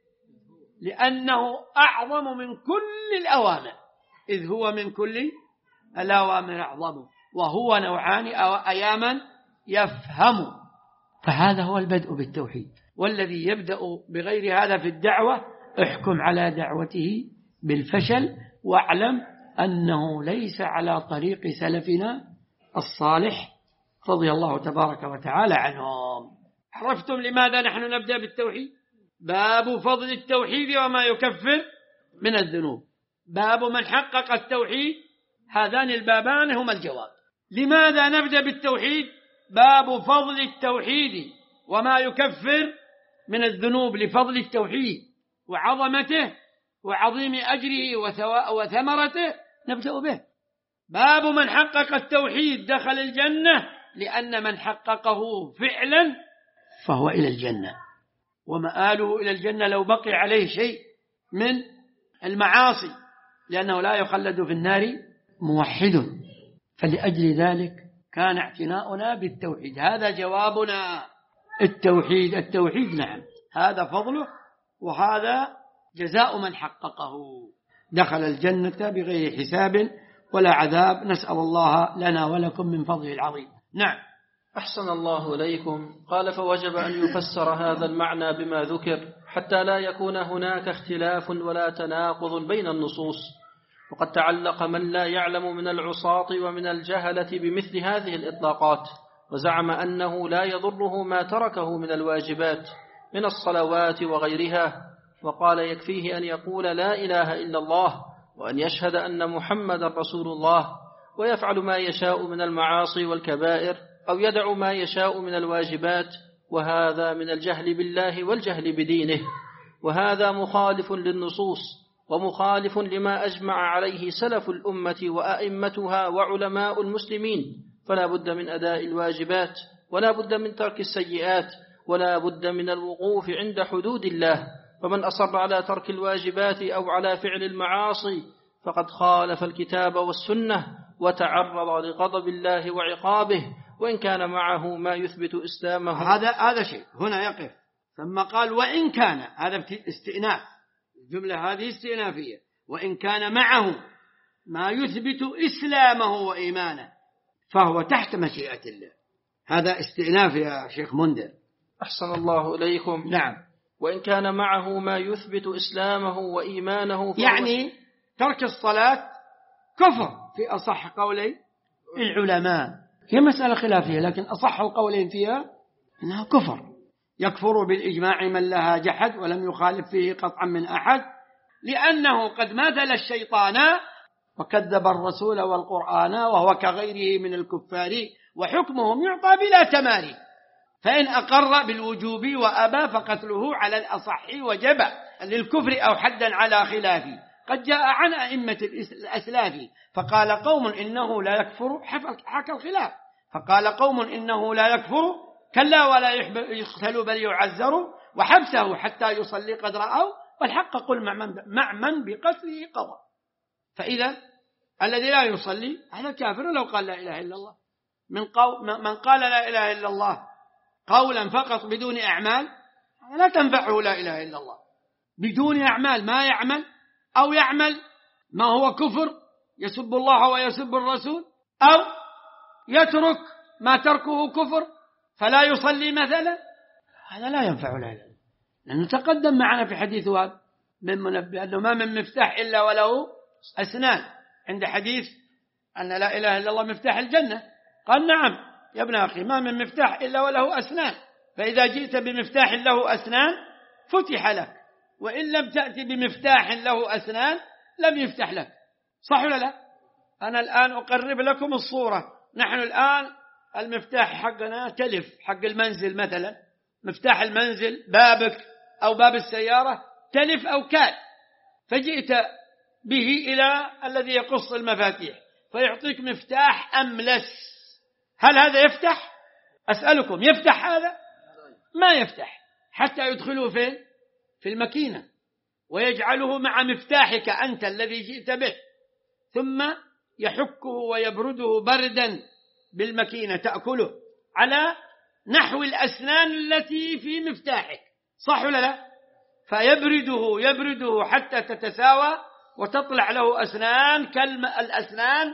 لأنه أعظم من كل الأوامر، إذ هو من كل الأوامر أعظم، وهو نوعان أو أياما يفهم. فهذا هو البدء بالتوحيد. والذي يبدأ بغير هذا في الدعوة احكم على دعوته بالفشل، واعلم أنه ليس على طريق سلفنا الصالح رضي الله تبارك وتعالى عنهم. عرفتم لماذا نحن نبدأ بالتوحيد؟ باب فضل التوحيد وما يكفر من الذنوب. باب من حقق التوحيد. هذان البابان هما الجواب. لماذا نبدأ بالتوحيد؟ باب فضل التوحيد وما يكفر من الذنوب، لفضل التوحيد وعظمته وعظيم أجره وثمرته نبدأ به. باب من حقق التوحيد دخل الجنة، لأن من حققه فعلا فهو إلى الجنة، ومآله إلى الجنة لو بقي عليه شيء من المعاصي، لأنه لا يخلد في النار موحد. فلأجل ذلك كان اعتناؤنا بالتوحيد. هذا جوابنا. التوحيد نعم، هذا فضله وهذا جزاء من حققه، دخل الجنة بغير حساب ولا عذاب. نسأل الله لنا ولكم من فضله العظيم. نعم. أحسن الله إليكم. قال: فوجب أن يفسر هذا المعنى بما ذكر حتى لا يكون هناك اختلاف ولا تناقض بين النصوص. وقد تعلق من لا يعلم من العصاة ومن الجهلة بمثل هذه الإطلاقات، وزعم أنه لا يضره ما تركه من الواجبات من الصلوات وغيرها، وقال: يكفيه أن يقول لا إله إلا الله وأن يشهد أن محمد رسول الله، ويفعل ما يشاء من المعاصي والكبائر، أو يدع ما يشاء من الواجبات، وهذا من الجهل بالله والجهل بدينه. وهذا مخالف للنصوص ومخالف لما أجمع عليه سلف الأمة وأئمتها وعلماء المسلمين. فلا بد من أداء الواجبات، ولا بد من ترك السيئات، ولا بد من الوقوف عند حدود الله. فمن أصر على ترك الواجبات أو على فعل المعاصي فقد خالف الكتاب والسنة وتعرض لغضب الله وعقابه، وإن كان معه ما يثبت إسلامه. هذا شيء هنا يقف، ثم قال وإن كان، هذا استئناف، الجملة هذه استئنافية، وإن كان معه ما يثبت إسلامه وإيمانه فهو تحت مشيئة الله. هذا استئناف يا شيخ منذر. أحسن الله إليكم. نعم. وإن كان معه ما يثبت إسلامه وإيمانه يعني ترك الصلاة كفر في أصح قولي العلماء. هي مسألة خلافية، لكن أصح القولين فيها إنها كفر. يكفر بالإجماع من لها جحد ولم يخالف فيه قطعا من أحد، لأنه قد مثل الشيطان وكذب الرسول والقرآن وهو كغيره من الكفار، وحكمهم يعطى بلا تماري. فإن أقر بالوجوب وأبى فقتله على الأصح وجب للكفر أو حدا على خلافه. قد جاء عن أئمة الأسلاف فقال قوم إنه لا يكفر، حكى الخلاف، فقال قوم إنه لا يكفر كلا ولا يقتل بل يعذر، وحبسه حتى يصلي قد رأوا، والحق قل مع من بقتله قضى. فإذا الذي لا يصلي هذا كافر لو قال لا إله إلا الله. من قال لا إله إلا الله قولا فقط بدون أعمال لا تنفعه لا إله إلا الله. بدون أعمال، ما يعمل أو يعمل ما هو كفر، يسب الله ويسب الرسول، أو يترك ما تركه كفر فلا يصلي مثلا، هذا لا ينفع لا إله إلا الله. لأنه تقدم معنا في حديث وهب بن منبه أنه ما من مفتاح إلا وله أسنان، عند حديث أن لا إله إلا الله مفتاح الجنة. قال نعم يا ابن أخي، ما من مفتاح إلا وله أسنان، فإذا جئت بمفتاح له أسنان فتح لك، وإن لم تأتي بمفتاح له أسنان لم يفتح لك. صح ولا لا؟ أنا الآن أقرب لكم الصورة. نحن الآن المفتاح حقنا تلف، حق المنزل مثلا، مفتاح المنزل بابك أو باب السيارة تلف أو كاد، فجئت به إلى الذي يقص المفاتيح فيعطيك مفتاح أملس، هل هذا يفتح؟ أسألكم يفتح هذا؟ ما يفتح، حتى يدخله في الماكينة ويجعله مع مفتاحك أنت الذي جئت به، ثم يحكه ويبرده بردا بالماكينة تأكله على نحو الأسنان التي في مفتاحك. صح ولا لا؟ يبرده حتى تتساوى وتطلع له أسنان الأسنان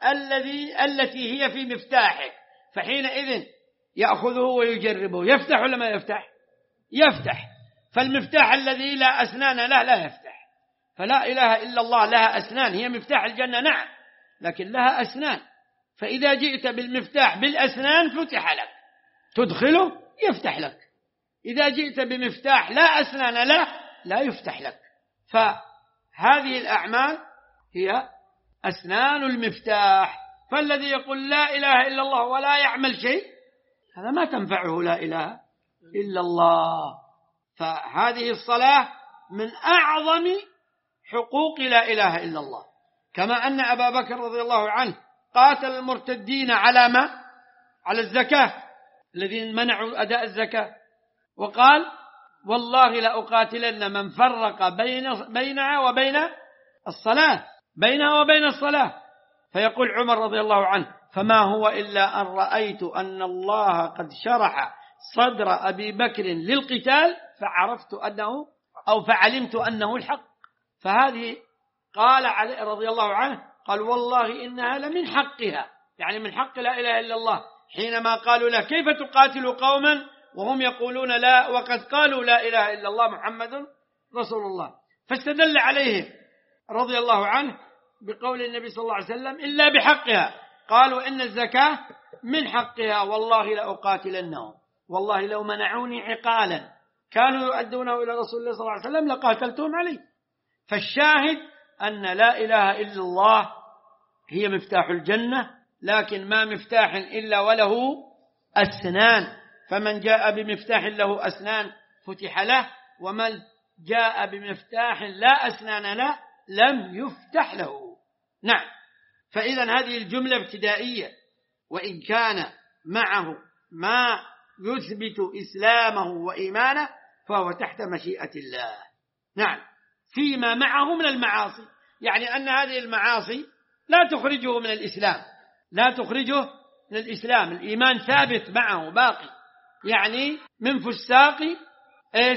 التي هي في مفتاحك، فحينئذ يأخذه ويجربه. يفتح ولا ما يفتح؟ يفتح. فالمفتاح الذي لا أسنان له لا يفتح. فلا إله إلا الله لها أسنان، هي مفتاح الجنة نعم، لكن لها أسنان، فإذا جئت بالمفتاح بالأسنان فتح لك، تدخله يفتح لك. إذا جئت بمفتاح لا أسنان له لا يفتح لك. فهذه الأعمال هي أسنان المفتاح. فالذي يقول لا إله إلا الله ولا يعمل شيء هذا ما تنفعه لا إله إلا الله. فهذه الصلاة من أعظم حقوق لا إله إلا الله. كما أن أبا بكر رضي الله عنه قاتل المرتدين على ما؟ على الزكاة، الذين منعوا أداء الزكاة، وقال والله لأقاتلن من فرق بينها وبين الصلاة، بينها وبين الصلاة. فيقول عمر رضي الله عنه فما هو إلا أن رأيت أن الله قد شرح صدر أبي بكر للقتال فعرفت أنه أو فعلمت أنه الحق. فهذه قال علي رضي الله عنه قال والله إنها لمن حقها، يعني من حق لا إله إلا الله، حينما قالوا له كيف تقاتل قوما وهم يقولون لا وقد قالوا لا إله إلا الله محمد رسول الله. فاستدل عليهم رضي الله عنه بقول النبي صلى الله عليه وسلم إلا بحقها. قالوا إن الزكاة من حقها والله لأقاتلنهم، والله لو منعوني عقالا كانوا يؤدونه إلى رسول الله صلى الله عليه وسلم لقاتلتهم عليه. فالشاهد أن لا إله إلا الله هي مفتاح الجنة، لكن ما مفتاح إلا وله أسنان، فمن جاء بمفتاح له أسنان فتح له، ومن جاء بمفتاح لا أسنان له لم يفتح له. نعم. فإذا هذه الجملة ابتدائية، وإن كان معه ما يثبت إسلامه وإيمانه فهو تحت مشيئة الله. نعم. فيما معه من المعاصي، يعني أن هذه المعاصي لا تخرجه من الإسلام، لا تخرجه من الإسلام، الإيمان ثابت معه باقي. يعني من فساق إيش؟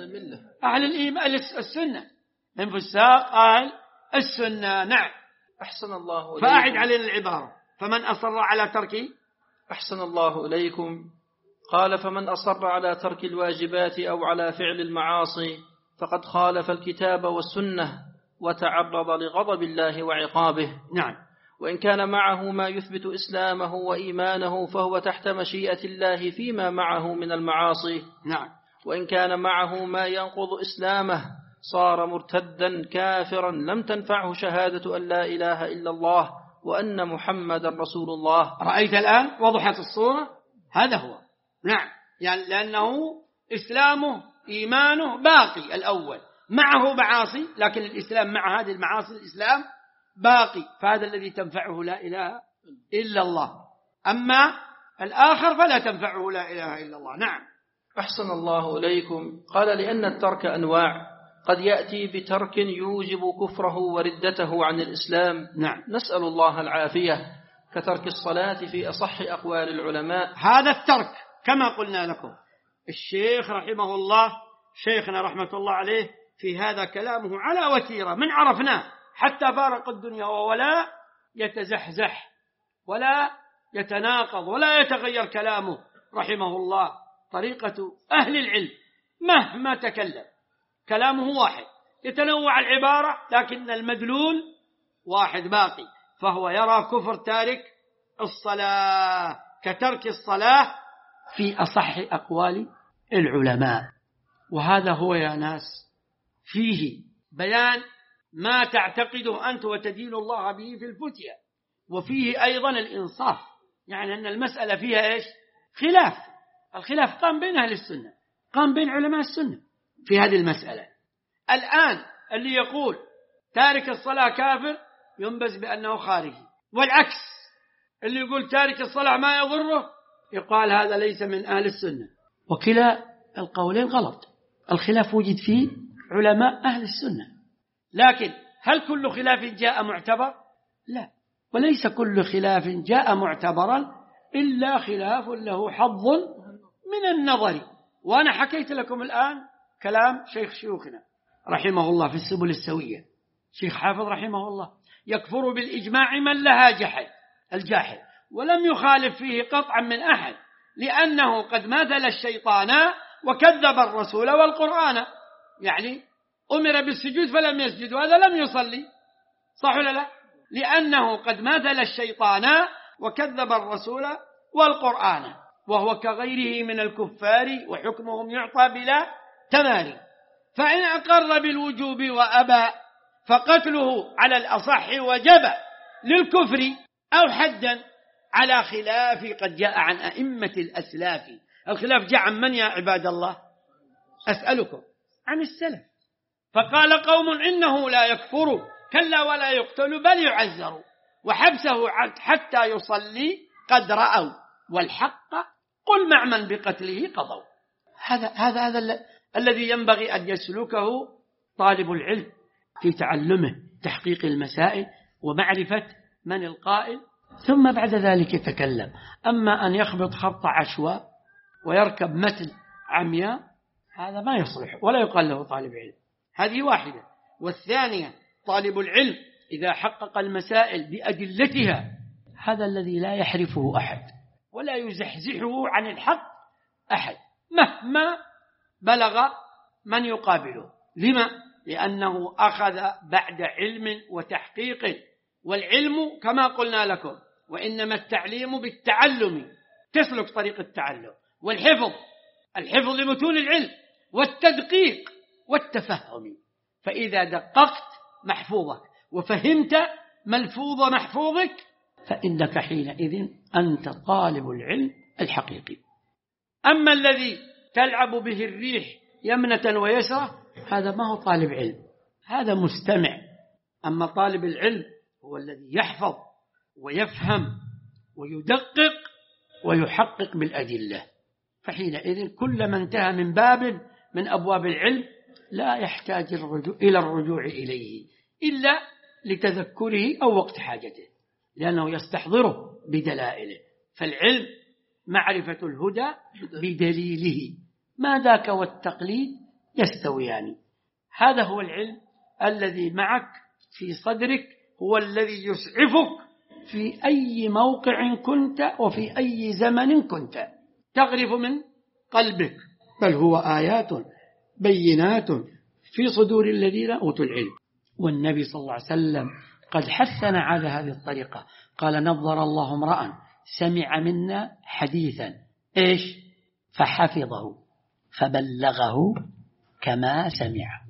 أهل الإيمان السنة، من فساق أهل السنة. نعم. أحسن الله إليكم. فأعد علينا العبارة فمن أصر على ترك. أحسن الله إليكم. قال فمن أصر على ترك الواجبات أو على فعل المعاصي فقد خالف الكتاب والسنة وتعرض لغضب الله وعقابه. نعم. وإن كان معه ما يثبت إسلامه وإيمانه فهو تحت مشيئة الله فيما معه من المعاصي. نعم. وإن كان معه ما ينقض إسلامه صار مرتدا كافرا لم تنفعه شهادة أن لا إله إلا الله وأن محمدا رسول الله. رأيت الآن وضحت الصورة. هذا هو. نعم. يعني لأنه إسلامه إيمانه باقي الأول، معه معاصي لكن الإسلام مع هذه المعاصي الإسلام باقي، فهذا الذي تنفعه لا إله إلا الله. أما الآخر فلا تنفعه لا إله إلا الله. نعم. أحسن الله إليكم. قال لأن الترك أنواع، قد يأتي بترك يوجب كفره وردته عن الإسلام. نعم. نسأل الله العافية، كترك الصلاة في أصح أقوال العلماء. هذا الترك كما قلنا لكم، الشيخ رحمه الله شيخنا رحمة الله عليه في هذا كلامه على وتيرة من عرفناه حتى فارق الدنيا، ولا يتزحزح ولا يتناقض ولا يتغير كلامه رحمه الله. طريقة أهل العلم مهما تكلم كلامه واحد، يتنوع العبارة لكن المدلول واحد باقي. فهو يرى كفر تارك الصلاة كترك الصلاة في أصح أقوال العلماء. وهذا هو يا ناس فيه بيان ما تعتقده أنت وتدين الله به في الفتية، وفيه أيضا الإنصاف، يعني أن المسألة فيها إيش؟ خلاف. الخلاف قام بين أهل السنة، قام بين علماء السنة في هذه المسألة. الآن اللي يقول تارك الصلاة كافر ينبذ بأنه خارجي، والعكس اللي يقول تارك الصلاة ما يضره يقال هذا ليس من أهل السنة. وكلا القولين غلط. الخلاف وجد فيه علماء أهل السنة، لكن هل كل خلاف جاء معتبر؟ لا. وليس كل خلاف جاء معتبرا إلا خلاف له حظ من النظر. وأنا حكيت لكم الآن كلام شيخ شيوخنا رحمه الله في السبل السوية، شيخ حافظ رحمه الله، يكفر بالإجماع من لها جحد الجاحد، ولم يخالف فيه قطعا من أحد، لأنه قد ماثل الشيطان وكذب الرسول والقرآن. يعني أمر بالسجود فلم يسجد، وهذا لم يصلي، صح ولا لا؟ لأنه قد ماثل الشيطان وكذب الرسول والقرآن. وهو كغيره من الكفار وحكمهم يعطى بلا تماري. فإن أقر بالوجوب وأبى فقتله على الأصح وجب للكفر أو حدا على خلاف قد جاء عن أئمة الأسلاف. الخلاف جاء عن من يا عباد الله؟ أسألكم عن السلف. فقال قوم إنه لا يكفر كلا ولا يقتل بل يعزر وحبسه حتى يصلي قد رأوا والحق قل مع من بقتله قضوا. هذا الذي ينبغي أن يسلكه طالب العلم في تعلمه تحقيق المسائل ومعرفة من القائل، ثم بعد ذلك يتكلم. أما أن يخبط خبط عشواء ويركب متن عمياء هذا ما يصلح ولا يقال له طالب علم. هذه واحدة. والثانية طالب العلم إذا حقق المسائل بأدلتها هذا الذي لا يحرفه أحد ولا يزحزحه عن الحق أحد مهما بلغ من يقابله. لما؟ لأنه أخذ بعد علم وتحقيق، والعلم كما قلنا لكم وإنما التعليم بالتعلم، تسلك طريق التعلم، والحفظ لمتون العلم، والتدقيق والتفهم. فإذا دققت محفوظك وفهمت ملفوظ محفوظك فإنك حينئذ أنت طالب العلم الحقيقي. أما الذي تلعب به الريح يمنة ويسرة هذا ما هو طالب علم، هذا مستمع. أما طالب العلم هو الذي يحفظ ويفهم ويدقق ويحقق بالأدلة. فحينئذ كلما انتهى من باب من أبواب العلم لا يحتاج إلى الرجوع إليه إلا لتذكره أو وقت حاجته، لأنه يستحضره بدلائله. فالعلم معرفة الهدى بدليله، ما ذاك والتقليد يستويان. هذا هو العلم الذي معك في صدرك، هو الذي يسعفك في أي موقع كنت وفي أي زمن كنت، تغرف من قلبك. بل هو آيات بينات في صدور الذين أوتوا العلم. والنبي صلى الله عليه وسلم قد حثنا على هذه الطريقة، قال نظر الله امرأ سمع منا حديثا إيش فحفظه فبلغه كما سمع.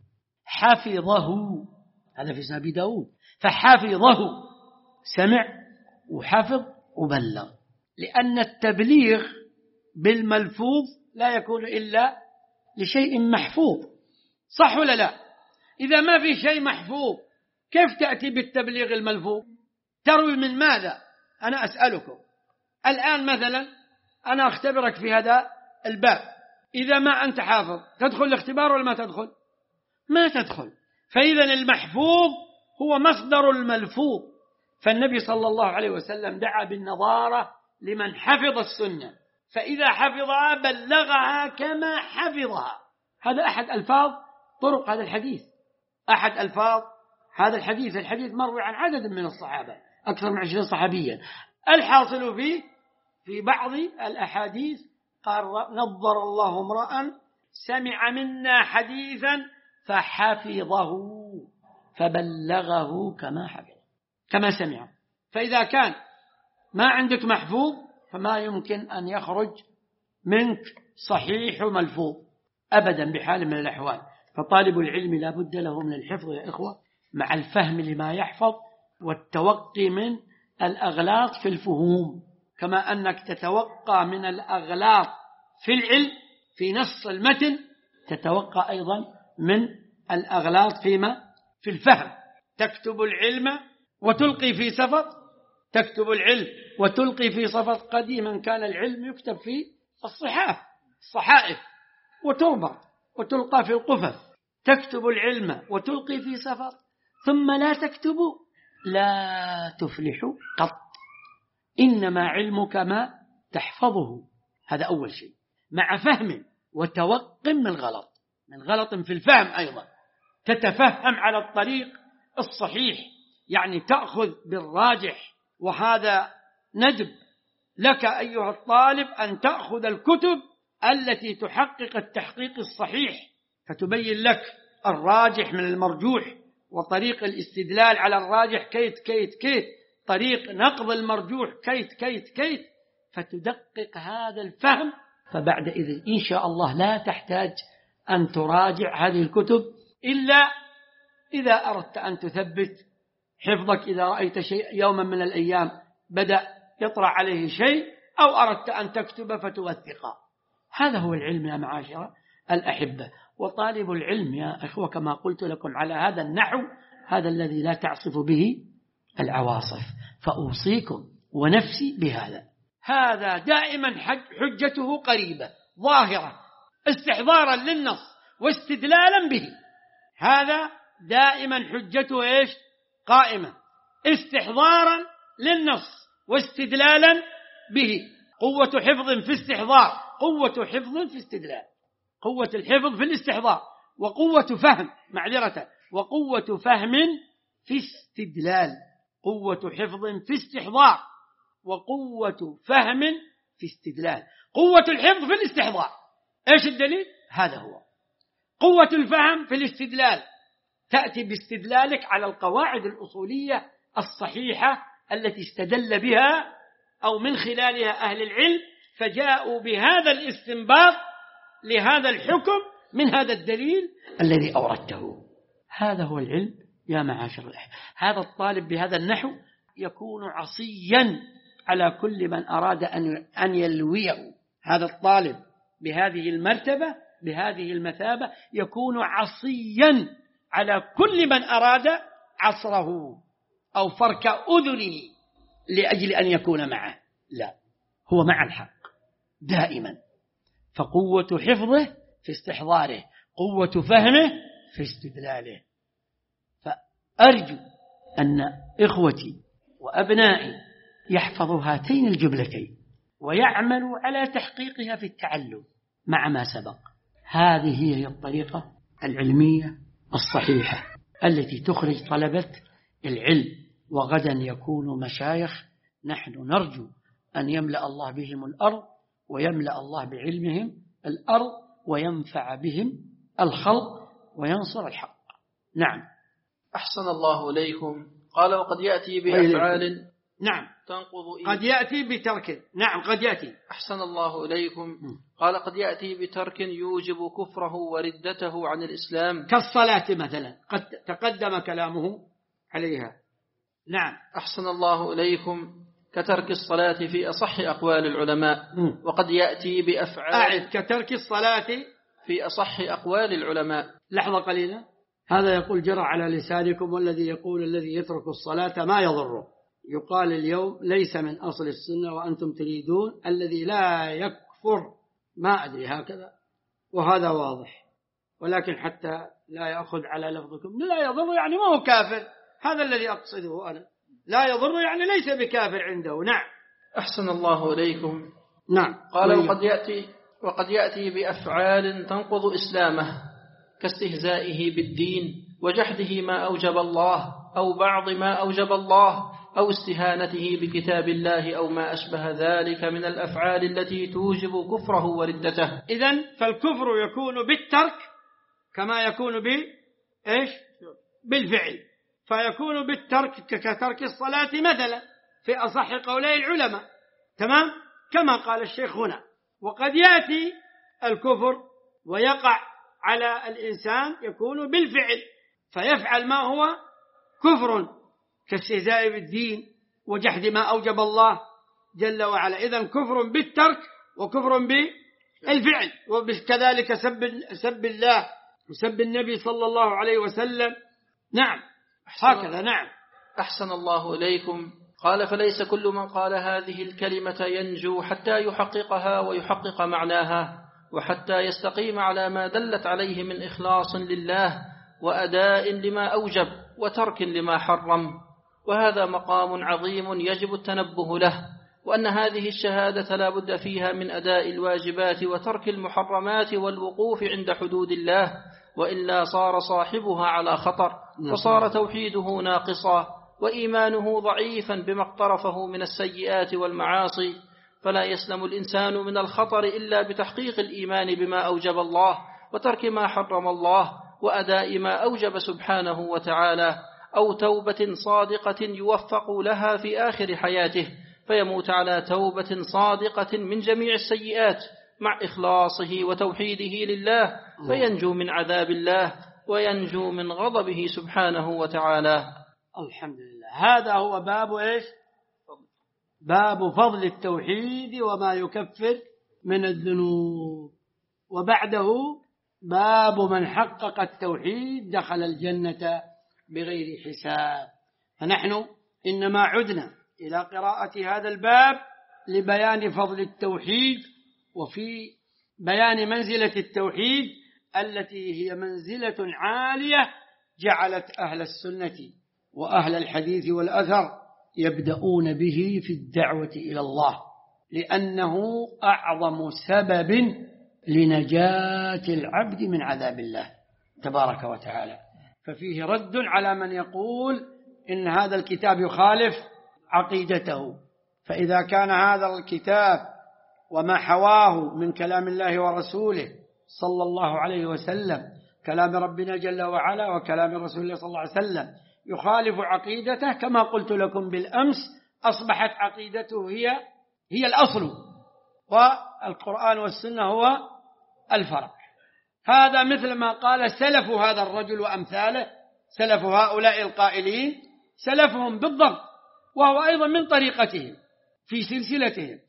حفظه هذا في سنة أبي داود، فحفظه سمع وحفظ وبلغ، لأن التبليغ بالملفوظ لا يكون إلا لشيء محفوظ، صح ولا لا؟ إذا ما في شيء محفوظ كيف تأتي بالتبليغ الملفوظ؟ تروي من ماذا؟ أنا أسألكم الآن مثلا، أنا أختبرك في هذا الباب، إذا ما أنت حافظ تدخل الاختبار ولا ما تدخل؟ ما تدخل. فإذا المحفوظ هو مصدر الملفوظ. فالنبي صلى الله عليه وسلم دعا بالنظارة لمن حفظ السنة، فإذا حفظها بلغها كما حفظها. هذا أحد ألفاظ طرق هذا الحديث، أحد ألفاظ هذا الحديث. الحديث مروي عن عدد من الصحابة أكثر من 20 صحابيا. الحاصل فيه في بعض الأحاديث قال نظر الله امرأ سمع منا حديثا فحفظه فبلغه كما سمع. فإذا كان ما عندك محفوظ فما يمكن أن يخرج منك صحيح وملفوظ أبدا بحال من الأحوال. فطالب العلم لا بد له من الحفظ يا إخوة، مع الفهم لما يحفظ والتوقي من الأغلاط في الفهوم، كما أنك تتوقع من الأغلاط في العلم في نص المتن تتوقع أيضا من الأغلاط في الفهم. تكتب العلم وتلقي في سفر، تكتب العلم وتلقي في سفر. قديما كان العلم يكتب في الصحائف وتربط وتلقى في القفف. تكتب العلم وتلقي في سفر ثم لا تكتب لا تفلح قط. إنما علمك ما تحفظه، هذا أول شيء، مع فهم وتوقم من غلط في الفهم أيضا. تتفهم على الطريق الصحيح، يعني تأخذ بالراجح. وهذا ندب لك أيها الطالب أن تأخذ الكتب التي تحقق التحقيق الصحيح، فتبين لك الراجح من المرجوح، وطريق الاستدلال على الراجح كيت، طريق نقض المرجوح كيت. فتدقق هذا الفهم، فبعد إذن إن شاء الله لا تحتاج أن تراجع هذه الكتب إلا إذا أردت أن تثبت حفظك، إذا رأيت شيء يوما من الأيام بدأ يطرأ عليه شيء، أو أردت أن تكتب فتوثقه. هذا هو العلم يا معاشر الأحبة. وطالب العلم يا أخوة كما قلت لكم على هذا النحو، هذا الذي لا تعصف به العواصف. فأوصيكم ونفسي بهذا. هذا دائما حجته قريبة ظاهرة استحضارا للنص واستدلالا به. هذا دائما حجته إيش؟ قائمة استحضارا للنص واستدلالا به. قوة حفظ في استحضار، قوة حفظ في استدلال. قوة الحفظ في الاستحضار، وقوة فهم وقوة فهم في استدلال. قوة حفظ في استحضار وقوة فهم في استدلال. قوة الحفظ في الاستحضار، إيش الدليل؟ هذا هو. قوة الفهم في الاستدلال، تأتي باستدلالك على القواعد الأصولية الصحيحة التي استدل بها أو من خلالها أهل العلم، فجاءوا بهذا الاستنباط لهذا الحكم من هذا الدليل الذي أوردته. هذا هو العلم يا معاشر الأحبة. هذا الطالب بهذا النحو يكون عصيا على كل من أراد أن يلويه. هذا الطالب بهذه المرتبة بهذه المثابة يكون عصيا على كل من أراد عصره أو فرك أذنه لأجل أن يكون معه. لا، هو مع الحق دائما. فقوة حفظه في استحضاره، قوة فهمه في استدلاله. فأرجو أن إخوتي وأبنائي يحفظوا هاتين الجملتين ويعملوا على تحقيقها في التعلم مع ما سبق. هذه هي الطريقة العلمية الصحيحة التي تخرج طلبة العلم، وغدا يكونوا مشايخ. نحن نرجو أن يملأ الله بهم الأرض، ويملأ الله بعلمهم الأرض، وينفع بهم الخلق، وينصر الحق. نعم. أحسن الله إليكم. قال وقد يأتي بأفعال نعم تنقض قد يأتي بترك. نعم قد يأتي. أحسن الله إليكم. قال قد يأتي بترك يوجب كفره وردته عن الإسلام، كالصلاة مثلا، قد تقدم كلامه عليها. نعم. أحسن الله إليكم. كترك الصلاة في أصح أقوال العلماء. وقد يأتي بأفعال كترك الصلاة في أصح أقوال العلماء. لحظة قليلة. هذا يقول جرى على لسانكم والذي يقول الذي يترك الصلاة ما يضره. يقال اليوم ليس من أصل السنة، وأنتم تريدون الذي لا يكفر. ما أدري هكذا، وهذا واضح، ولكن حتى لا يأخذ على لفظكم لا يضر يعني ما هو كافر. هذا الذي أقصده أنا. لا يضر يعني ليس بكافر عنده. نعم. أحسن الله إليكم. نعم. قال وقد يأتي بأفعال تنقض إسلامه، كاستهزائه بالدين وجحده ما أوجب الله أو بعض ما أوجب الله، أو استهانته بكتاب الله أو ما أشبه ذلك من الأفعال التي توجب كفره وردته. إذن فالكفر يكون بالترك كما يكون بالفعل. فيكون بالترك كترك الصلاة مثلا في أصح قولي العلماء، تمام، كما قال الشيخ هنا. وقد يأتي الكفر ويقع على الإنسان يكون بالفعل، فيفعل ما هو كفر كاستهزاء بالدين وجحد ما أوجب الله جل وعلا. إذن كفر بالترك وكفر بالفعل، وكذلك سب الله وسب النبي صلى الله عليه وسلم. نعم هكذا. نعم. أحسن الله إليكم. قال فليس كل من قال هذه الكلمة ينجو حتى يحققها ويحقق معناها، وحتى يستقيم على ما دلت عليه من إخلاص لله وأداء لما أوجب وترك لما حرم. وهذا مقام عظيم يجب التنبه له، وأن هذه الشهادة لا بد فيها من أداء الواجبات وترك المحرمات والوقوف عند حدود الله، وإلا صار صاحبها على خطر، وصار توحيده ناقصا وإيمانه ضعيفا بما اقترفه من السيئات والمعاصي. فلا يسلم الإنسان من الخطر إلا بتحقيق الإيمان بما أوجب الله وترك ما حرم الله وأداء ما أوجب سبحانه وتعالى، أو توبة صادقة يوفق لها في آخر حياته، فيموت على توبة صادقة من جميع السيئات مع إخلاصه وتوحيده لله، فينجو من عذاب الله وينجو من غضبه سبحانه وتعالى. الحمد لله. هذا هو باب إيش؟ باب فضل التوحيد وما يكفر من الذنوب. وبعده باب من حقق التوحيد دخل الجنة بغير حساب. فنحن إنما عدنا إلى قراءة هذا الباب لبيان فضل التوحيد، وفي بيان منزلة التوحيد التي هي منزلة عالية جعلت أهل السنة وأهل الحديث والأثر يبدأون به في الدعوة إلى الله، لأنه أعظم سبب لنجاة العبد من عذاب الله تبارك وتعالى. ففيه رد على من يقول إن هذا الكتاب يخالف عقيدته. فإذا كان هذا الكتاب وما حواه من كلام الله ورسوله صلى الله عليه وسلم، كلام ربنا جل وعلا وكلام رسول الله صلى الله عليه وسلم، يخالف عقيدته كما قلت لكم بالأمس، أصبحت عقيدته هي الأصل، والقرآن والسنة هو الفرع. هذا مثل ما قال سلف هذا الرجل وأمثاله، سلف هؤلاء القائلين، سلفهم بالضبط، وهو أيضا من طريقتهم في سلسلتهم.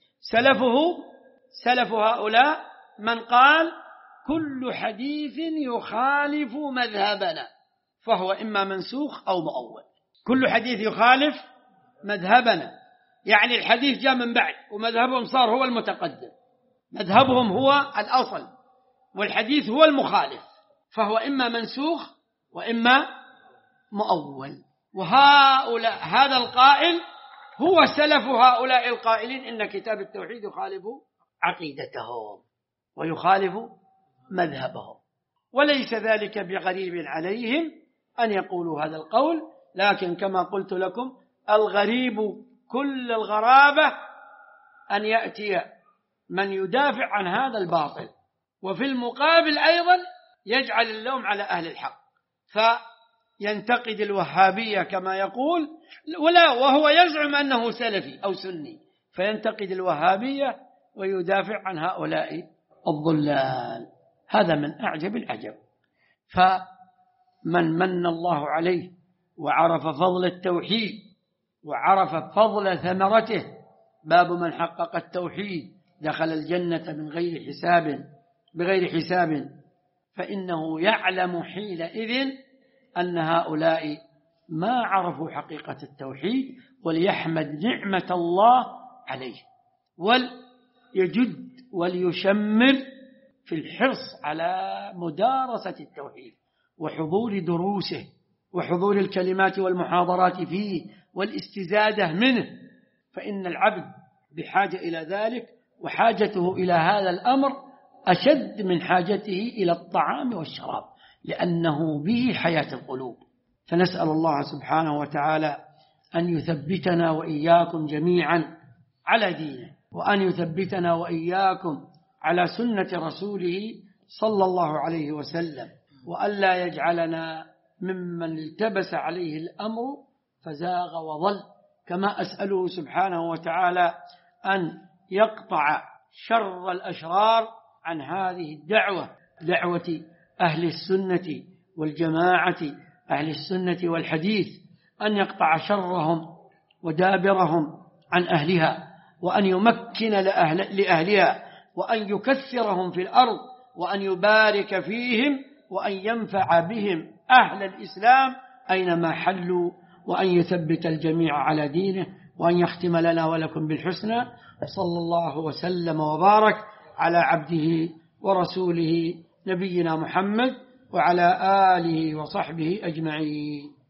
سلف هؤلاء من قال كل حديث يخالف مذهبنا فهو إما منسوخ أو مؤول. كل حديث يخالف مذهبنا، يعني الحديث جاء من بعد ومذهبهم صار هو المتقدم، مذهبهم هو الأصل والحديث هو المخالف، فهو إما منسوخ وإما مؤول. وهؤلاء هذا القائل هو سلف هؤلاء القائلين إن كتاب التوحيد يخالف عقيدتهم ويخالف مذهبهم، وليس ذلك بغريب عليهم أن يقولوا هذا القول، لكن كما قلت لكم الغريب كل الغرابة أن يأتي من يدافع عن هذا الباطل، وفي المقابل أيضا يجعل اللوم على أهل الحق، فينتقد الوهابية كما يقول، وهو يزعم أنه سلفي أو سني، فينتقد الوهابية ويدافع عن هؤلاء الضلال. هذا من أعجب العجب. فمن من الله عليه وعرف فضل التوحيد وعرف فضل ثمرته، باب من حقق التوحيد دخل الجنة بغير حساب، فإنه يعلم حينئذ أن هؤلاء ما عرفوا حقيقة التوحيد، وليحمد نعمة الله عليه، وليجد وليشمر في الحرص على مدارسة التوحيد وحضور دروسه وحضور الكلمات والمحاضرات فيه والاستزادة منه، فإن العبد بحاجة إلى ذلك، وحاجته إلى هذا الأمر أشد من حاجته إلى الطعام والشراب، لأنه به حياة القلوب. فنسأل الله سبحانه وتعالى أن يثبتنا وإياكم جميعا على دينه، وأن يثبتنا وإياكم على سنة رسوله صلى الله عليه وسلم، وألا يجعلنا ممن التبس عليه الأمر فزاغ وضل. كما أسأله سبحانه وتعالى أن يقطع شر الأشرار عن هذه الدعوة، دعوة أهل السنة والجماعة، أهل السنة والحديث، أن يقطع شرهم ودابرهم عن أهلها، وأن يمكن لأهلها، وأن يكثرهم في الأرض، وأن يبارك فيهم، وأن ينفع بهم أهل الإسلام أينما حلوا، وأن يثبت الجميع على دينه، وأن يختم لنا ولكم بالحسنى. صلى الله وسلم وبارك على عبده ورسوله نبينا محمد وعلى آله وصحبه أجمعين.